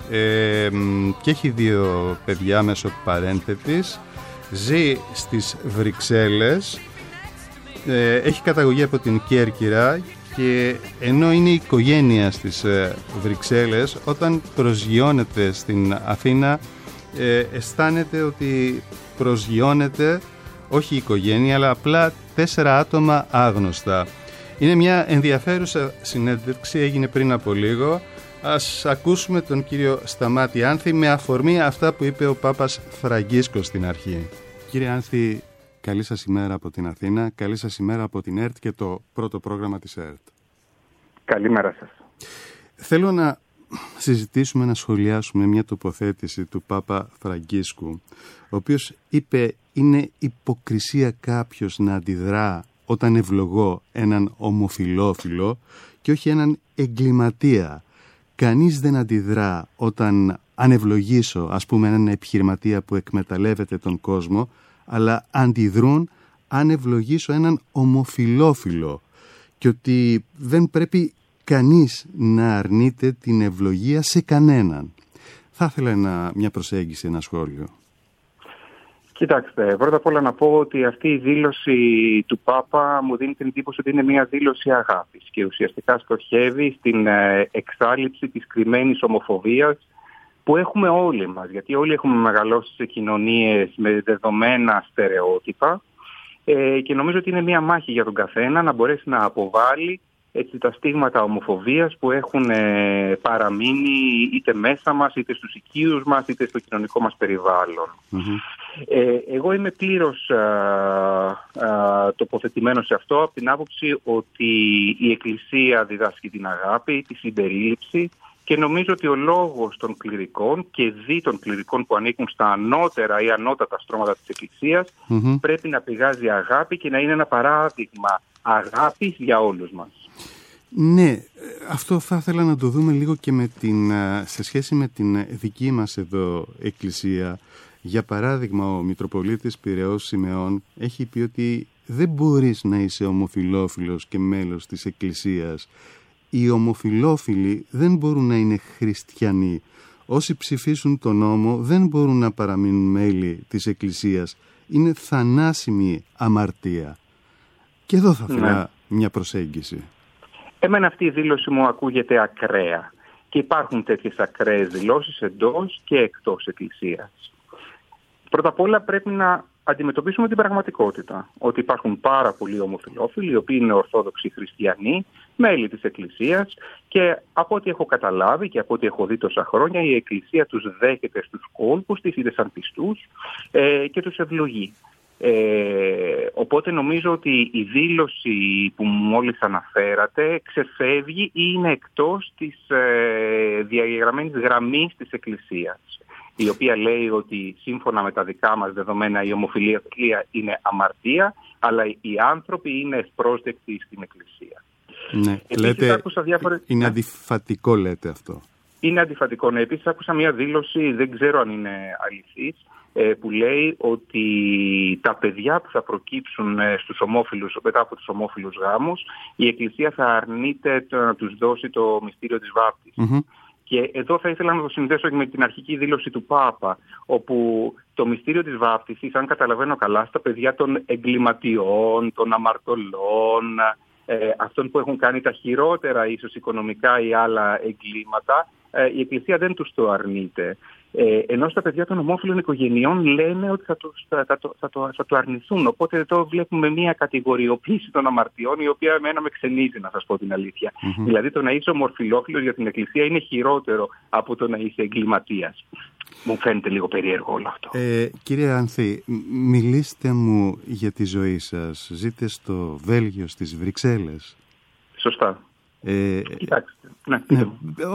και έχει δύο παιδιά μέσω παρένθετης, ζει στις Βρυξέλλες. Έχει καταγωγή από την Κέρκυρα και ενώ είναι η οικογένεια στις Βρυξέλλες, όταν προσγειώνεται στην Αθήνα αισθάνεται ότι προσγειώνεται όχι η οικογένεια αλλά απλά τέσσερα άτομα άγνωστα. Είναι μια ενδιαφέρουσα συνέντευξη, έγινε πριν από λίγο. Ας ακούσουμε τον κύριο Σταμάτη Άνθη με αφορμή αυτά που είπε ο Πάπας Φραγκίσκος στην αρχή. Κύριε Άνθη, καλή σας ημέρα από την Αθήνα, καλή σας ημέρα από την ΕΡΤ και το πρώτο πρόγραμμα της ΕΡΤ. Καλημέρα σας. Θέλω να συζητήσουμε, να σχολιάσουμε μια τοποθέτηση του Πάπα Φραγκίσκου, ο οποίος είπε είναι υποκρισία κάποιος να αντιδρά όταν ευλογώ έναν ομοφυλόφιλο και όχι έναν εγκληματία. Κανείς δεν αντιδρά όταν ανευλογήσω, ας πούμε, έναν επιχειρηματία που εκμεταλλεύεται τον κόσμο, αλλά αντιδρούν αν ευλογήσω έναν ομοφυλόφιλο και ότι δεν πρέπει κανείς να αρνείται την ευλογία σε κανέναν. Θα ήθελα ένα, μια προσέγγιση, ένα σχόλιο. Κοιτάξτε, πρώτα απ' όλα να πω ότι αυτή η δήλωση του Πάπα μου δίνει την εντύπωση ότι είναι μια δήλωση αγάπης και ουσιαστικά στοχεύει στην εξάλειψη της κρυμμένης ομοφοβίας που έχουμε όλοι μας, γιατί όλοι έχουμε μεγαλώσει σε κοινωνίες με δεδομένα στερεότυπα ε, και νομίζω ότι είναι μια μάχη για τον καθένα να μπορέσει να αποβάλει έτσι, τα στίγματα ομοφοβίας που έχουν ε, παραμείνει είτε μέσα μας, είτε στους οικείους μας, είτε στο κοινωνικό μας περιβάλλον. Mm-hmm. Ε, εγώ είμαι πλήρως α, α, τοποθετημένος σε αυτό από την άποψη ότι η Εκκλησία διδάσκει την αγάπη, τη συμπερίληψη και νομίζω ότι ο λόγος των κληρικών και δι των κληρικών που ανήκουν στα ανώτερα ή ανώτατα στρώματα της Εκκλησίας mm-hmm. πρέπει να πηγάζει αγάπη και να είναι ένα παράδειγμα αγάπης για όλους μας. Ναι, αυτό θα ήθελα να το δούμε λίγο και με την, σε σχέση με την δική μας εδώ Εκκλησία. Για παράδειγμα, ο Μητροπολίτης Πειραιώς Σιμεών έχει πει ότι δεν μπορείς να είσαι ομοφυλόφιλος και μέλος της Εκκλησίας. Οι ομοφυλόφιλοι δεν μπορούν να είναι χριστιανοί. Όσοι ψηφίσουν τον νόμο δεν μπορούν να παραμείνουν μέλη της Εκκλησίας. Είναι θανάσιμη αμαρτία. Και εδώ θα ήθελα ναι. μια προσέγγιση. Εμένα αυτή η δήλωση μου ακούγεται ακραία. Και υπάρχουν τέτοιες ακραίες δηλώσεις εντός και εκτός Εκκλησίας. Πρώτα απ' όλα πρέπει να αντιμετωπίσουμε την πραγματικότητα. Ότι υπάρχουν πάρα πολλοί ομοφυλόφιλοι, οι οποίοι είναι ορθόδοξοι χριστιανοί, μέλη της Εκκλησίας, και από ό,τι έχω καταλάβει και από ό,τι έχω δει τόσα χρόνια, η Εκκλησία τους δέχεται στους κόλπους της, είτε σαν πιστούς, ε, και τους ευλογεί. Ε, οπότε νομίζω ότι η δήλωση που μόλις αναφέρατε ξεφεύγει ή είναι εκτός της ε, διαγεγραμμένης γραμμής της Εκκλησίας, η οποία λέει ότι σύμφωνα με τα δικά μας δεδομένα η ομοφυλία είναι αμαρτία, αλλά οι άνθρωποι είναι ευπρόσδεκτοι στην Εκκλησία. Ναι, λέτε, διάφορες... είναι αντιφατικό λέτε αυτό. Είναι αντιφατικό, ναι. Επίσης άκουσα μια δήλωση, δεν ξέρω αν είναι αληθής, που λέει ότι τα παιδιά που θα προκύψουν στους ομόφυλους, μετά από τους ομόφυλους γάμους, η Εκκλησία θα αρνείται να τους δώσει το μυστήριο της βάπτισης. Mm-hmm. Και εδώ θα ήθελα να το συνδέσω και με την αρχική δήλωση του Πάπα, όπου το μυστήριο της βάπτισης, αν καταλαβαίνω καλά, στα παιδιά των εγκληματιών, των αμαρτωλών, ε, αυτών που έχουν κάνει τα χειρότερα ίσως οικονομικά ή άλλα εγκλήματα, ε, η Εκκλησία δεν τους το αρνείται. Ε, ενώ στα παιδιά των ομόφυλων οικογενειών λένε ότι θα το, θα, θα, θα, το, θα το αρνηθούν. Οπότε εδώ βλέπουμε μια κατηγοριοποίηση των αμαρτιών, η οποία εμένα με ξενίζει, να σας πω την αλήθεια. Mm-hmm. Δηλαδή το να είσαι ομοφυλόφιλος για την Εκκλησία είναι χειρότερο από το να είσαι εγκληματίας. Μου φαίνεται λίγο περίεργο όλο αυτό. Ε, κύριε Ανθή, μιλήστε μου για τη ζωή σας. Ζείτε στο Βέλγιο, στις Βρυξέλλες. Σωστά. Ε, Κοιτάξτε, ναι, ναι,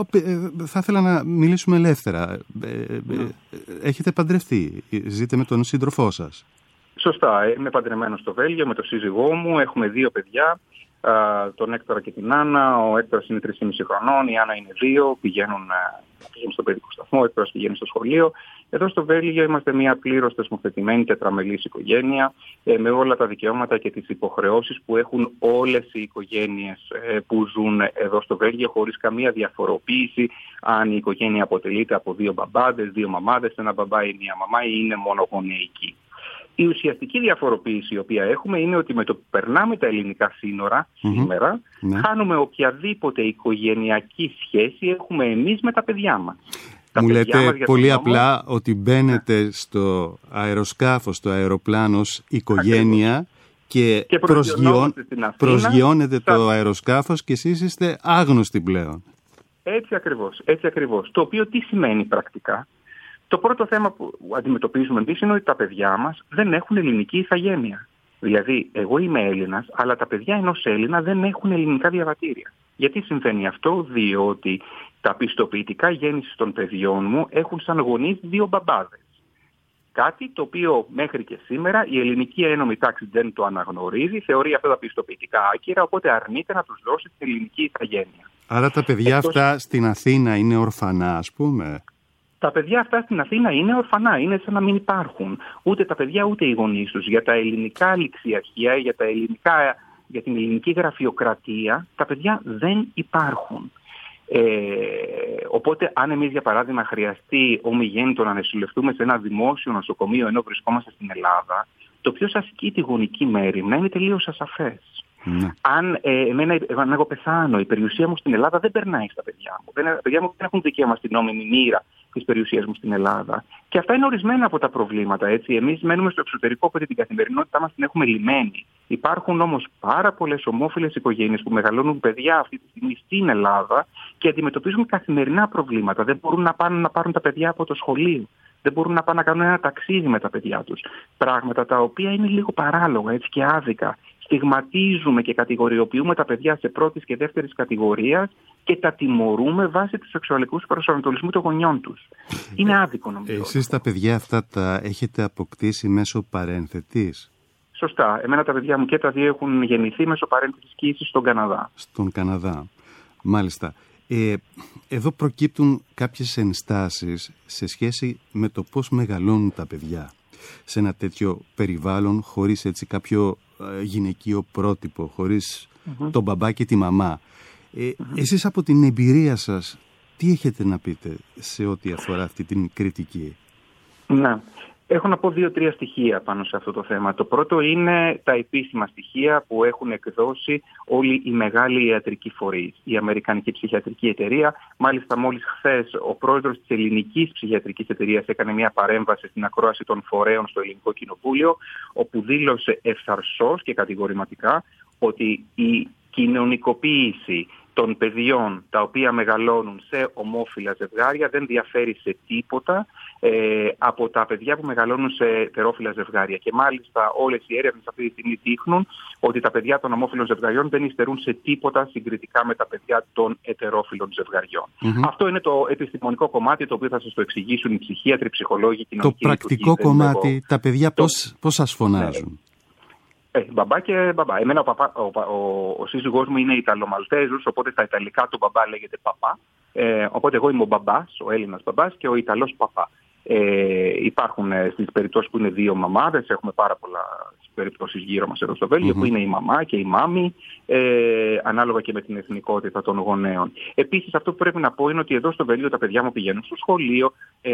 θα ήθελα να μιλήσουμε ελεύθερα. Ε, ναι. Έχετε παντρευτεί, ζείτε με τον σύντροφό σας. Σωστά, είμαι παντρεμένος στο Βέλγιο με τον σύζυγό μου, έχουμε δύο παιδιά, τον Έκτορα και την Άννα. Ο Έκτορας είναι τρία και μισό χρονών, η Άννα είναι δύο, πηγαίνουν, πηγαίνουν στον παιδικό σταθμό, ο Έκτορας πηγαίνει στο σχολείο. Εδώ στο Βέλγιο είμαστε μια πλήρως θεσμοθετημένη τετραμελής οικογένεια, με όλα τα δικαιώματα και τις υποχρεώσεις που έχουν όλες οι οικογένειες που ζουν εδώ στο Βέλγιο, χωρίς καμία διαφοροποίηση αν η οικογένεια αποτελείται από δύο μπαμπάδες, δύο μαμάδες, ένα μπαμπά ή μια μαμά ή είναι μονογονεϊκή. Η ουσιαστική διαφοροποίηση η οποία έχουμε είναι ότι με το που περνάμε τα ελληνικά σύνορα mm-hmm. σήμερα, mm-hmm. χάνουμε οποιαδήποτε οικογενειακή σχέση έχουμε εμείς με τα παιδιά μας. Τα Μου παιδιά λέτε μας, πολύ όμως, απλά ότι μπαίνετε ναι. στο αεροσκάφο, στο αεροπλάνο ως οικογένεια Ακριβώς. και, και προσγειών, προσγειώνετε το θα... αεροσκάφος και εσείς είστε άγνωστοι πλέον. Έτσι ακριβώς, έτσι ακριβώς. Το οποίο τι σημαίνει πρακτικά? Το πρώτο θέμα που αντιμετωπίζουμε εμείς είναι ότι τα παιδιά μας δεν έχουν ελληνική ηθαγένεια. Δηλαδή, εγώ είμαι Έλληνας, αλλά τα παιδιά ενός Έλληνα δεν έχουν ελληνικά διαβατήρια. Γιατί συμβαίνει αυτό? Διότι τα πιστοποιητικά γέννησης των παιδιών μου έχουν σαν γονείς δύο μπαμπάδες. Κάτι το οποίο μέχρι και σήμερα η ελληνική ένομη τάξη δεν το αναγνωρίζει, θεωρεί αυτά τα πιστοποιητικά άκυρα, οπότε αρνείται να τους δώσει την ελληνική ηθαγένεια. Άρα τα παιδιά Εκτός... αυτά στην Αθήνα είναι ορφανά, ας πούμε? Τα παιδιά αυτά στην Αθήνα είναι ορφανά, είναι σαν να μην υπάρχουν. Ούτε τα παιδιά ούτε οι γονείς τους. Για τα ελληνικά ληξιαρχεία, για, τα ελληνικά, για την ελληνική γραφειοκρατία, τα παιδιά δεν υπάρχουν. Ε, οπότε αν εμείς για παράδειγμα χρειαστεί ομιγέννητο να νοσηλευτούμε σε ένα δημόσιο νοσοκομείο ενώ βρισκόμαστε στην Ελλάδα, το ποιος ασκεί τη γονική μέριμνα είναι τελείως ασαφές. Ναι. Αν ε, εμένα, αν εγώ πεθάνω, η περιουσία μου στην Ελλάδα δεν περνάει στα παιδιά μου. Δεν, τα παιδιά μου δεν έχουν δικαίωμα στην νόμιμη μοίρα της περιουσίας μου στην Ελλάδα. Και αυτά είναι ορισμένα από τα προβλήματα. Έτσι. Εμείς μένουμε στο εξωτερικό, οπότε την καθημερινότητά μας την έχουμε λυμμένη. Υπάρχουν όμως πάρα πολλές ομόφυλες οικογένειες που μεγαλώνουν παιδιά αυτή τη στιγμή στην Ελλάδα και αντιμετωπίζουν καθημερινά προβλήματα. Δεν μπορούν να πάνε να πάρουν τα παιδιά από το σχολείο. Δεν μπορούν να πάνε να κάνουν ένα ταξίδι με τα παιδιά τους. Πράγματα τα οποία είναι λίγο παράλογα έτσι, και άδικα. Στιγματίζουμε και κατηγοριοποιούμε τα παιδιά σε πρώτης και δεύτερης κατηγορίας και τα τιμωρούμε βάσει του σεξουαλικού προσανατολισμού των γονιών τους. Είναι άδικο νομίζω. Εσείς τα παιδιά αυτά τα έχετε αποκτήσει μέσω παρένθετης? Σωστά. Εμένα τα παιδιά μου και τα δύο έχουν γεννηθεί μέσω παρένθετης κύησης στον Καναδά. Στον Καναδά. Μάλιστα. Ε, εδώ προκύπτουν κάποιες ενστάσεις σε σχέση με το πώς μεγαλώνουν τα παιδιά σε ένα τέτοιο περιβάλλον, χωρίς έτσι κάποιο ε, γυναικείο πρότυπο, χωρίς mm-hmm. τον μπαμπά και τη μαμά. Ε, mm-hmm. Εσείς από την εμπειρία σας, τι έχετε να πείτε σε ό,τι αφορά αυτή την κριτική? Ναι. Έχω να πω δύο-τρία στοιχεία πάνω σε αυτό το θέμα. Το πρώτο είναι τα επίσημα στοιχεία που έχουν εκδώσει όλοι οι μεγάλοι ιατρικοί φορείς. Η Αμερικανική Ψυχιατρική Εταιρεία, μάλιστα μόλις χθες ο πρόεδρος της Ελληνικής Ψυχιατρικής Εταιρείας έκανε μια παρέμβαση στην ακρόαση των φορέων στο Ελληνικό Κοινοβούλιο, όπου δήλωσε ευθαρσώς και κατηγορηματικά ότι η κοινωνικοποίηση των παιδιών τα οποία μεγαλώνουν σε ομόφυλα ζευγάρια δεν διαφέρει σε τίποτα ε, από τα παιδιά που μεγαλώνουν σε ετερόφυλα ζευγάρια. Και μάλιστα όλες οι έρευνες αυτή τη στιγμή δείχνουν ότι τα παιδιά των ομόφυλων ζευγαριών δεν υστερούν σε τίποτα συγκριτικά με τα παιδιά των ετερόφυλων ζευγαριών. Mm-hmm. Αυτό είναι το επιστημονικό κομμάτι, το οποίο θα σας το εξηγήσουν οι ψυχίατροι, οι ψυχολόγοι, οι κοινωνικοί. Το πρακτικό κομμάτι, εγώ... τα παιδιά το... πώς, πώς σας φωνάζουν? Ναι. Ε, μπαμπά και μπαμπά. Εμένα ο, παπά, ο, ο, ο σύζυγός μου είναι Ιταλομαλτέζος, οπότε στα Ιταλικά του μπαμπά λέγεται παπά. Ε, οπότε εγώ είμαι ο μπαμπάς, ο Έλληνας μπαμπάς και ο Ιταλός παπά. Ε, υπάρχουν ε, στις περιπτώσεις που είναι δύο μαμάδες, έχουμε πάρα πολλά περιπτώσεις γύρω μας εδώ στο Βέλγιο, mm-hmm. που είναι η μαμά και η μάμη, ε, ανάλογα και με την εθνικότητα των γονέων. Επίσης, αυτό που πρέπει να πω είναι ότι εδώ στο Βέλγιο τα παιδιά μου πηγαίνουν στο σχολείο.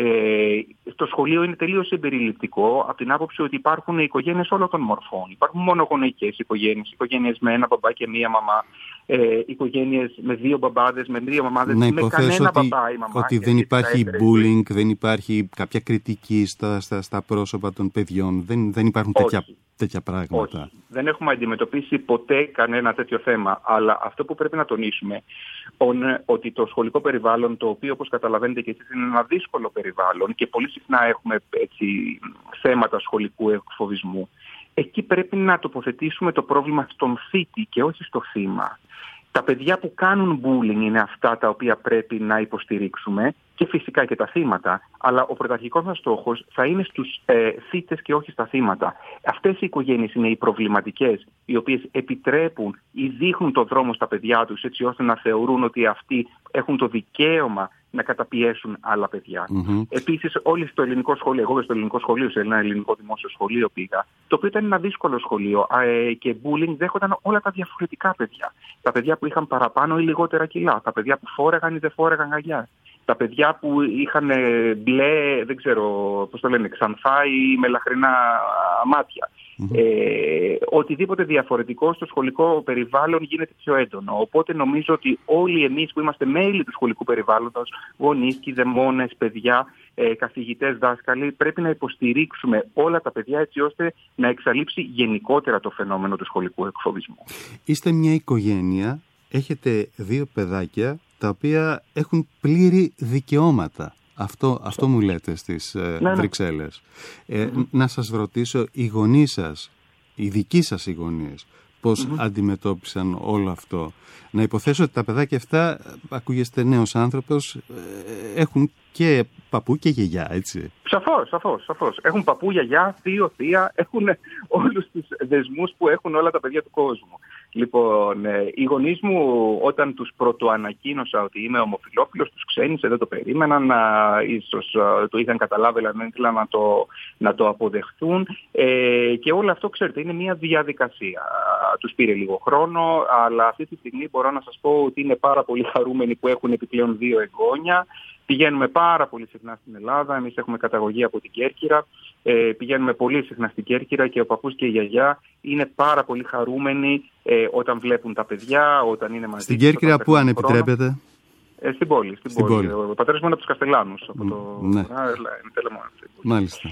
Ε, το σχολείο είναι τελείως συμπεριληπτικό από την άποψη ότι υπάρχουν οικογένειες όλων των μορφών. Υπάρχουν μονογονεϊκές οικογένειες, οικογένειες με ένα μπαμπά και μία μαμά, ε, οικογένειες με δύο μπαμπάδες, με δύο μαμάδες, να με κανένα ότι, μπαμπά ή μαμά. ότι δεν υπάρχει bullying, δεν υπάρχει κάποια κριτική στα, στα, στα πρόσωπα των παιδιών, δεν, δεν υπάρχουν τέτοια, τέτοια πράγματα. Όχι. Δεν έχουμε αντιμετωπίσει ποτέ κανένα τέτοιο θέμα, αλλά αυτό που πρέπει να τονίσουμε είναι ότι το σχολικό περιβάλλον, το οποίο όπως καταλαβαίνετε και εσείς είναι ένα δύσκολο περιβάλλον και πολύ συχνά έχουμε έτσι, θέματα σχολικού εκφοβισμού, εκεί πρέπει να τοποθετήσουμε το πρόβλημα στον θήτη και όχι στο θύμα. Τα παιδιά που κάνουν bullying είναι αυτά τα οποία πρέπει να υποστηρίξουμε και φυσικά και τα θύματα, αλλά ο πρωταρχικός μας στόχος θα είναι στους ε, θύτες και όχι στα θύματα. Αυτές οι οικογένειες είναι οι προβληματικές, οι οποίες επιτρέπουν ή δείχνουν το δρόμο στα παιδιά τους έτσι ώστε να θεωρούν ότι αυτοί έχουν το δικαίωμα να καταπιέσουν άλλα παιδιά. Mm-hmm. Επίσης, όλοι στο ελληνικό σχολείο, εγώ στο ελληνικό σχολείο, σε ένα ελληνικό δημόσιο σχολείο πήγα, το οποίο ήταν ένα δύσκολο σχολείο ε, και bullying δέχονταν όλα τα διαφορετικά παιδιά. Τα παιδιά που είχαν παραπάνω ή λιγότερα κιλά, τα παιδιά που φόρεγαν ή δεν φόρεγαν γυαλιά, τα παιδιά που είχαν μπλε, δεν ξέρω πώς το λένε, ξανθά ή μελαχρινά μάτια. Mm-hmm. Ε, οτιδήποτε διαφορετικό στο σχολικό περιβάλλον γίνεται πιο έντονο. Οπότε νομίζω ότι όλοι εμείς που είμαστε μέλη του σχολικού περιβάλλοντος, γονείς, κηδεμόνες, παιδιά, ε, καθηγητές, δάσκαλοι, πρέπει να υποστηρίξουμε όλα τα παιδιά έτσι ώστε να εξαλείψει γενικότερα το φαινόμενο του σχολικού εκφοβισμού. Είστε μια οικογένεια, έχετε δύο παιδάκια τα οποία έχουν πλήρη δικαιώματα. Αυτό, αυτό μου λέτε στις ε, ναι, Βρυξέλλες. Ε, mm-hmm. Να σας ρωτήσω, οι γονείς σας, οι δικοί σας οι γονείς, πώς mm-hmm. αντιμετώπισαν όλο αυτό? Να υποθέσω ότι τα παιδάκια αυτά, ακούγεστε νέος άνθρωπος, ε, έχουν και παππού και γιαγιά, έτσι. Σαφώς, σαφώς, σαφώς. Έχουν παππού, γιαγιά, θείο, θεία, έχουν όλους τους δεσμούς που έχουν όλα τα παιδιά του κόσμου. Λοιπόν, ε, οι γονείς μου όταν τους πρωτοανακοίνωσα ότι είμαι ομοφυλόφιλος, τους ξένησε, δεν το περίμεναν, α, ίσως α, το είχαν καταλάβει, αλλά δεν ήθελαν να το, να το αποδεχθούν. Ε, και όλο αυτό, ξέρετε, είναι μια διαδικασία. Τους πήρε λίγο χρόνο, αλλά αυτή τη στιγμή μπορώ να σας πω ότι είναι πάρα πολύ χαρούμενοι που έχουν επιπλέον δύο εγγόνια. Πηγαίνουμε πάρα πολύ συχνά στην Ελλάδα, εμείς έχουμε καταγωγή από την Κέρκυρα, ε, πηγαίνουμε πολύ συχνά στην Κέρκυρα και ο παππούς και η γιαγιά είναι πάρα πολύ χαρούμενοι ε, όταν βλέπουν τα παιδιά, όταν είναι μαζί. Στην Κέρκυρα πού, αν επιτρέπετε? Ε, στην πόλη, στην, στην πόλη. πόλη. Ο πατέρας μου είναι από τους Καστελάνους, από το... Ναι. Α, είναι τελεμόνα. Μάλιστα.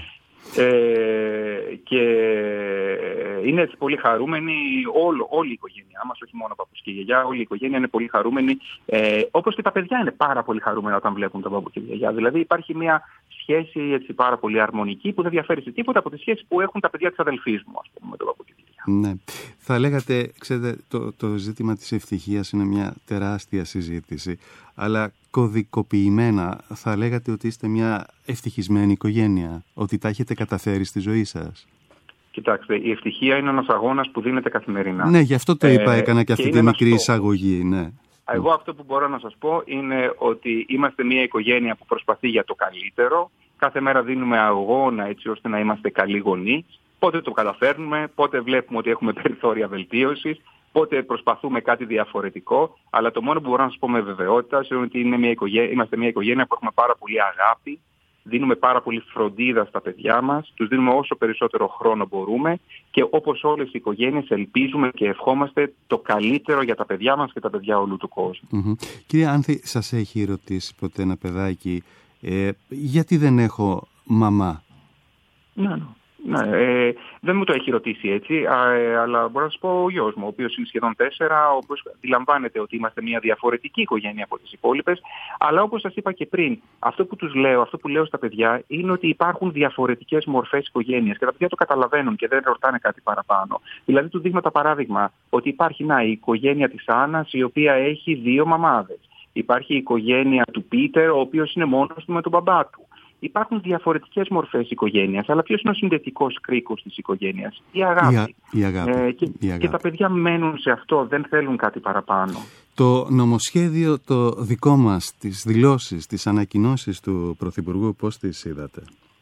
Ε, και είναι έτσι πολύ χαρούμενοι όλο, όλη η οικογένειά μας, όχι μόνο ο παππούς και η γιαγιά, όλη η οικογένεια είναι πολύ χαρούμενη, ε, όπως και τα παιδιά είναι πάρα πολύ χαρούμενα όταν βλέπουν τον παππού και τη γιαγιά. Δηλαδή υπάρχει μια σχέση έτσι πάρα πολύ αρμονική που δεν διαφέρει σε τίποτα από τη σχέση που έχουν τα παιδιά της αδελφής μου, ας πούμε, με τον παππού και τη γιαγιά. Ναι. Θα λέγατε, ξέρετε, το, το ζήτημα της ευτυχίας είναι μια τεράστια συζήτηση, αλλά κωδικοποιημένα θα λέγατε ότι είστε μια ευτυχισμένη οικογένεια, ότι τα έχετε καταφέρει στη ζωή σας? Κοιτάξτε, η ευτυχία είναι ένας αγώνας που δίνεται καθημερινά. Ναι, γι' αυτό το είπα, ε, έκανα και αυτή τη μικρή εισαγωγή, ναι. Εγώ αυτό που μπορώ να σας πω είναι ότι είμαστε μια οικογένεια που προσπαθεί για το καλύτερο. Κάθε μέρα δίνουμε αγώνα έτσι ώστε να είμαστε καλοί γονείς. Πότε το καταφέρνουμε, πότε βλέπουμε ότι έχουμε περιθώρια βελτίωσης, πότε προσπαθούμε κάτι διαφορετικό. Αλλά το μόνο που μπορώ να σας πω με βεβαιότητα είναι ότι είναι μια οικογένεια, είμαστε μια οικογένεια που έχουμε πάρα πολύ αγάπη δίνουμε πάρα πολύ φροντίδα στα παιδιά μας, τους δίνουμε όσο περισσότερο χρόνο μπορούμε και όπως όλες οι οικογένειες ελπίζουμε και ευχόμαστε το καλύτερο για τα παιδιά μας και τα παιδιά όλου του κόσμου. Mm-hmm. Κύριε Άνθη, σας έχει ρωτήσει ποτέ ένα παιδάκι ε, γιατί δεν έχω μαμά? Ναι, ναι. Ναι, ε, δεν μου το έχει ρωτήσει έτσι, α, ε, αλλά μπορώ να σας πω ο γιος μου, ο οποίος είναι σχεδόν τέσσερα, ο οποίος αντιλαμβάνεται ότι είμαστε μια διαφορετική οικογένεια από τις υπόλοιπες, αλλά όπως σας είπα και πριν, αυτό που τους λέω, αυτό που λέω στα παιδιά είναι ότι υπάρχουν διαφορετικές μορφές οικογένειας και τα παιδιά το καταλαβαίνουν και δεν ρωτάνε κάτι παραπάνω. Δηλαδή του δείχνω τα παράδειγμα ότι υπάρχει να, η οικογένεια της Άννας η οποία έχει δύο μαμάδες. Υπάρχει η οικογένεια του Πίτερ, ο οποίος είναι μόνος του με τον μπαμπά του. Υπάρχουν διαφορετικές μορφές οικογένειας, αλλά ποιος είναι ο συνδετικός κρίκος της οικογένειας? Η αγάπη. Η, η αγάπη. Ε, και, η αγάπη. Και τα παιδιά μένουν σε αυτό, δεν θέλουν κάτι παραπάνω. Το νομοσχέδιο το δικό μας, τις δηλώσεις, τις ανακοινώσεις του Πρωθυπουργού, πώς τις είδατε?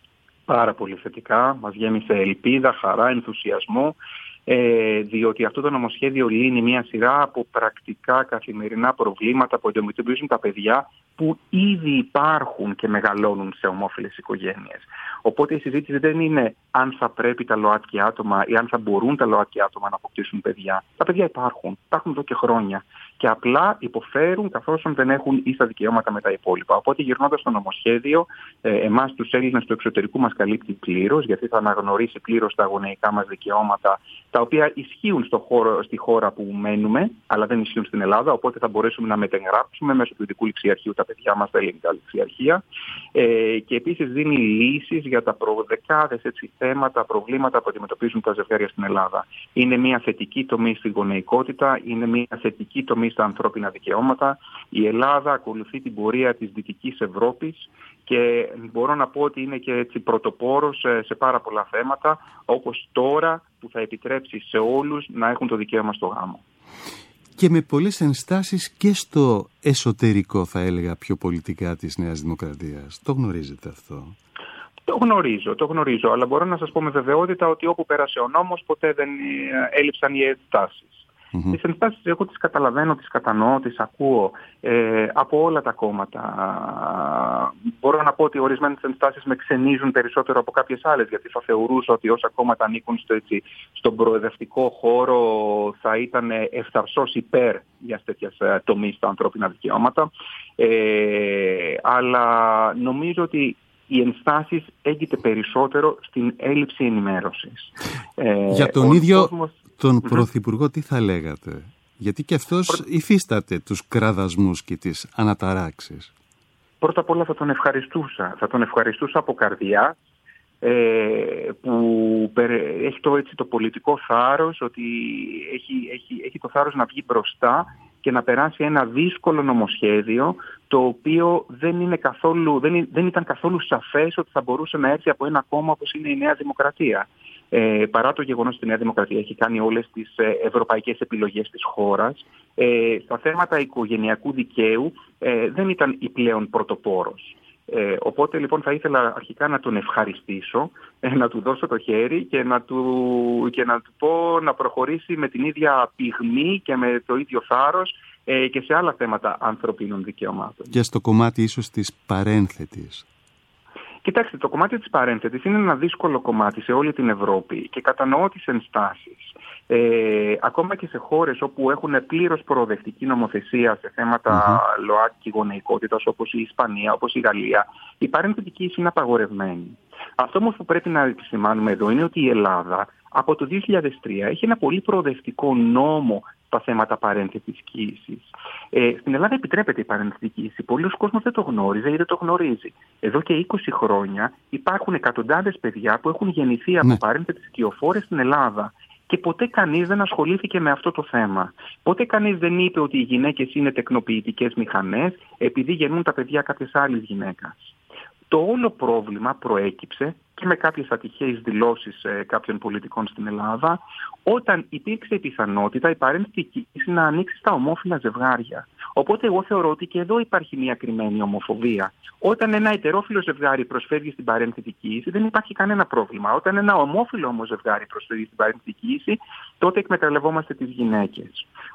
Πάρα πολύ θετικά, μας γέμισε ελπίδα, χαρά, ενθουσιασμό. Ε, διότι αυτό το νομοσχέδιο λύνει μια σειρά από πρακτικά καθημερινά προβλήματα που αντιμετωπίζουν τα παιδιά που ήδη υπάρχουν και μεγαλώνουν σε ομόφυλες οικογένειες. Οπότε η συζήτηση δεν είναι αν θα πρέπει τα ΛΟΑΤΚΙ άτομα ή αν θα μπορούν τα ΛΟΑΤΚΙ άτομα να αποκτήσουν παιδιά. Τα παιδιά υπάρχουν, υπάρχουν εδώ και χρόνια και απλά υποφέρουν καθώς δεν έχουν ίσα δικαιώματα με τα υπόλοιπα. Οπότε γυρνώντας στο νομοσχέδιο, εμάς τους Έλληνες του εξωτερικού μας καλύπτει πλήρως, γιατί θα αναγνωρίσει πλήρως τα γονεϊκά μας δικαιώματα, τα οποία ισχύουν στο χώρο, στη χώρα που μένουμε, αλλά δεν ισχύουν στην Ελλάδα, οπότε θα μπορέσουμε να μετεγγράψουμε μέσω του ειδικού ληξιαρχείου τα παιδιά μας στα ελληνικά ληξιαρχεία. Ε, και επίσης δίνει λύσεις για τα προδεκάδες έτσι, θέματα, προβλήματα που αντιμετωπίζουν τα ζευγάρια στην Ελλάδα. Είναι μια θετική τομή στην γονεϊκότητα, είναι μια θετική τομή στα ανθρώπινα δικαιώματα. Η Ελλάδα ακολουθεί την πορεία της Δυτικής Ευρώπης και μπορώ να πω ότι είναι και έτσι πρωτοπόρος σε, σε πάρα πολλά θέματα, όπως τώρα που θα επιτρέψει σε όλους να έχουν το δικαίωμα στο γάμο. Και με πολλές ενστάσεις και στο εσωτερικό, θα έλεγα, πιο πολιτικά της Νέας Δημοκρατίας. Το γνωρίζετε αυτό? Το γνωρίζω, το γνωρίζω, αλλά μπορώ να σας πω με βεβαιότητα ότι όπου πέρασε ο νόμος ποτέ δεν έλειψαν οι ενστάσεις. Mm-hmm. Τις ενστάσεις εγώ τις καταλαβαίνω, τις κατανοώ, τις ακούω ε, από όλα τα κόμματα. Μπορώ να πω ότι ορισμένες ενστάσεις με ξενίζουν περισσότερο από κάποιες άλλες, γιατί θα θεωρούσα ότι όσα κόμματα ανήκουν στο, έτσι, στον προεδρευτικό χώρο θα ήταν ευθαρσώς υπέρ για τέτοιες τομείς στα ανθρώπινα δικαιώματα. Ε, αλλά νομίζω ότι οι ενστάσεις έγκυται περισσότερο στην έλλειψη ενημέρωσης. Ε, για τον ίδιο κόσμος... τον mm-hmm. Πρωθυπουργό τι θα λέγατε? Γιατί και αυτός Πρω... υφίσταται τους κραδασμούς και τις αναταράξεις. Πρώτα απ' όλα θα τον ευχαριστούσα. Θα τον ευχαριστούσα από καρδιά ε, που έχει το, έτσι, το πολιτικό θάρρος, ότι έχει, έχει, έχει το θάρρος να βγει μπροστά και να περάσει ένα δύσκολο νομοσχέδιο, το οποίο δεν, είναι καθόλου, δεν, δεν ήταν καθόλου σαφές ότι θα μπορούσε να έρθει από ένα κόμμα όπως είναι η Νέα Δημοκρατία. Ε, παρά το γεγονός ότι η Νέα Δημοκρατία έχει κάνει όλες τις ε, ευρωπαϊκές επιλογές της χώρας, ε, στα θέματα οικογενειακού δικαίου ε, δεν ήταν η πλέον πρωτοπόρος. Ε, οπότε λοιπόν θα ήθελα αρχικά να τον ευχαριστήσω, ε, να του δώσω το χέρι και να του, και να του πω να προχωρήσει με την ίδια πυγμή και με το ίδιο θάρρος ε, και σε άλλα θέματα ανθρωπίνων δικαιωμάτων. Και στο κομμάτι ίσως της παρένθετης. Κοιτάξτε, το κομμάτι της παρένθετης είναι ένα δύσκολο κομμάτι σε όλη την Ευρώπη και κατανοώ τις ενστάσεις. Ε, ακόμα και σε χώρες όπου έχουν πλήρως προοδευτική νομοθεσία σε θέματα mm-hmm. ΛΟΑΤΚΙ γονεϊκότητας, όπως η Ισπανία, όπως η Γαλλία, η παρένθετη είναι απαγορευμένη. Αυτό όμως που πρέπει να επισημάνουμε εδώ είναι ότι η Ελλάδα από το δύο χιλιάδες τρία έχει ένα πολύ προοδευτικό νόμο στα θέματα παρένθετης κοίησης. Ε, στην Ελλάδα επιτρέπεται η παρένθετη κοίηση. Πολλοί κόσμος δεν το γνώριζε ή δεν το γνωρίζει. Εδώ και είκοσι χρόνια υπάρχουν εκατοντάδες παιδιά που έχουν γεννηθεί από ναι. παρένθετες κοιοφόρες στην Ελλάδα. Και ποτέ κανείς δεν ασχολήθηκε με αυτό το θέμα. Ποτέ κανείς δεν είπε ότι οι γυναίκες είναι τεκνοποιητικές μηχανές επειδή γεννούν τα παιδιά κάποιες άλλης γυναίκας. Το όλο πρόβλημα προέκυψε και με κάποιες ατυχαίες δηλώσεις ε, κάποιων πολιτικών στην Ελλάδα, όταν υπήρξε η πιθανότητα η παρένθετη κοίηση να ανοίξει στα ομόφυλα ζευγάρια. Οπότε εγώ θεωρώ ότι και εδώ υπάρχει μια κρυμμένη ομοφοβία. Όταν ένα ετερόφιλο ζευγάρι προσφεύγει στην παρένθετη κοίηση, δεν υπάρχει κανένα πρόβλημα. Όταν ένα ομόφυλο όμως ζευγάρι προσφεύγει στην παρένθετη κοίηση, τότε εκμεταλλευόμαστε τις γυναίκες.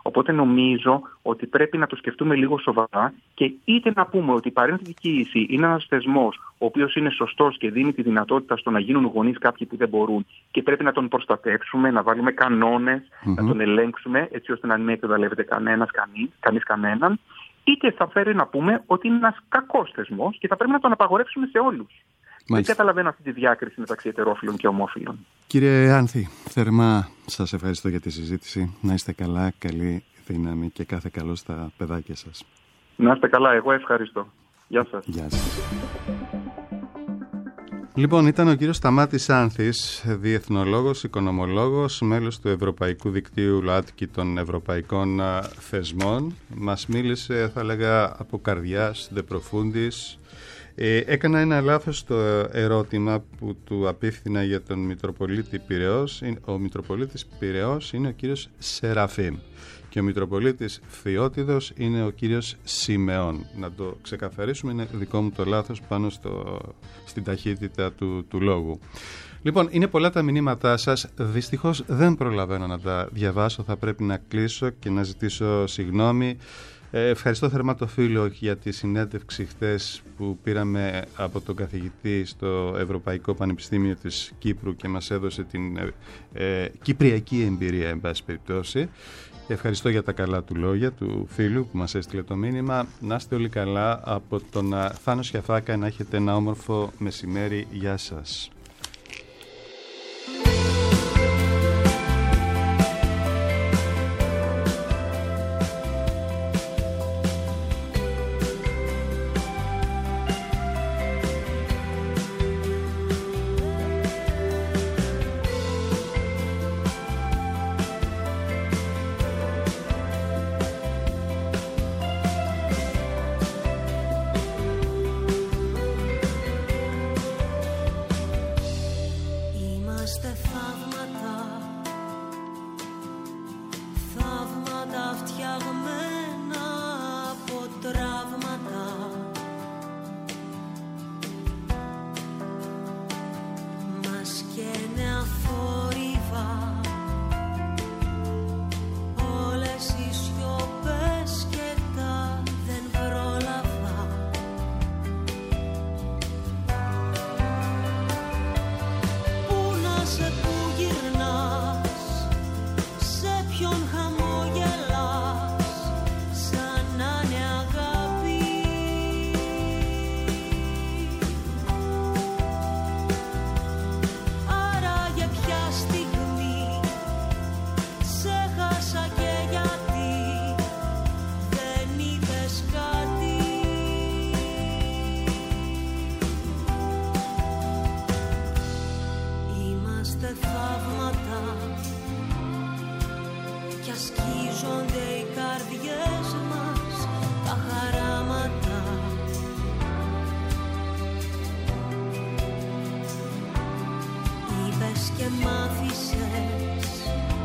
Οπότε νομίζω ότι πρέπει να το σκεφτούμε λίγο σοβαρά και είτε να πούμε ότι η παρένθετη διοίκηση είναι ένας θεσμός ο οποίος είναι σωστός και δίνει τη δυνατότητα στο να γίνουν γονείς κάποιοι που δεν μπορούν και πρέπει να τον προστατεύσουμε, να βάλουμε κανόνες, mm-hmm. να τον ελέγξουμε έτσι ώστε να μην εκμεταλλεύεται κανένας, κανείς, κανείς κανέναν, είτε θα φέρει να πούμε ότι είναι ένας κακός θεσμός και θα πρέπει να τον απαγορεύσουμε σε όλους. Δεν καταλαβαίνω αυτή τη διάκριση μεταξύ ετερόφιλων και ομόφιλων. Κύριε Άνθη, θερμά σας ευχαριστώ για τη συζήτηση. Να είστε καλά, καλή δύναμη και κάθε καλό στα παιδάκια σας. Να είστε καλά, εγώ ευχαριστώ. Γεια σας. Γεια σας. Λοιπόν, ήταν ο κύριος Σταμάτης Άνθης, διεθνολόγος, οικονομολόγος, μέλος του Ευρωπαϊκού Δικτύου ΛΟΑΤΚΙ των Ευρωπαϊκών Θεσμών. Μας μίλησε, θα λέγα, από καρδιάς, de profundis. Ε, έκανα ένα λάθος στο ερώτημα που του απίφθηνα για τον Μητροπολίτη Πειραιώς. Ο Μητροπολίτης Πειραιώς είναι ο κύριος Σεραφείμ και ο Μητροπολίτης Φθιώτιδος είναι ο κύριος Σιμεών. Να το ξεκαθαρίσουμε, είναι δικό μου το λάθος πάνω στο, στην ταχύτητα του, του λόγου. Λοιπόν, είναι πολλά τα μηνύματά σας. Δυστυχώς δεν προλαβαίνω να τα διαβάσω. Θα πρέπει να κλείσω και να ζητήσω συγγνώμη. Ε, ευχαριστώ θερμά το φίλο για τη συνέντευξη χθες που πήραμε από τον καθηγητή στο Ευρωπαϊκό Πανεπιστήμιο της Κύπρου και μας έδωσε την ε, ε, κυπριακή εμπειρία, εν πάση περιπτώσει. Ευχαριστώ για τα καλά του λόγια του φίλου που μας έστειλε το μήνυμα. Να είστε όλοι καλά. Από τον Θάνο Σιαφάκα, να έχετε ένα όμορφο μεσημέρι. Γεια σας. Και μ' άφησες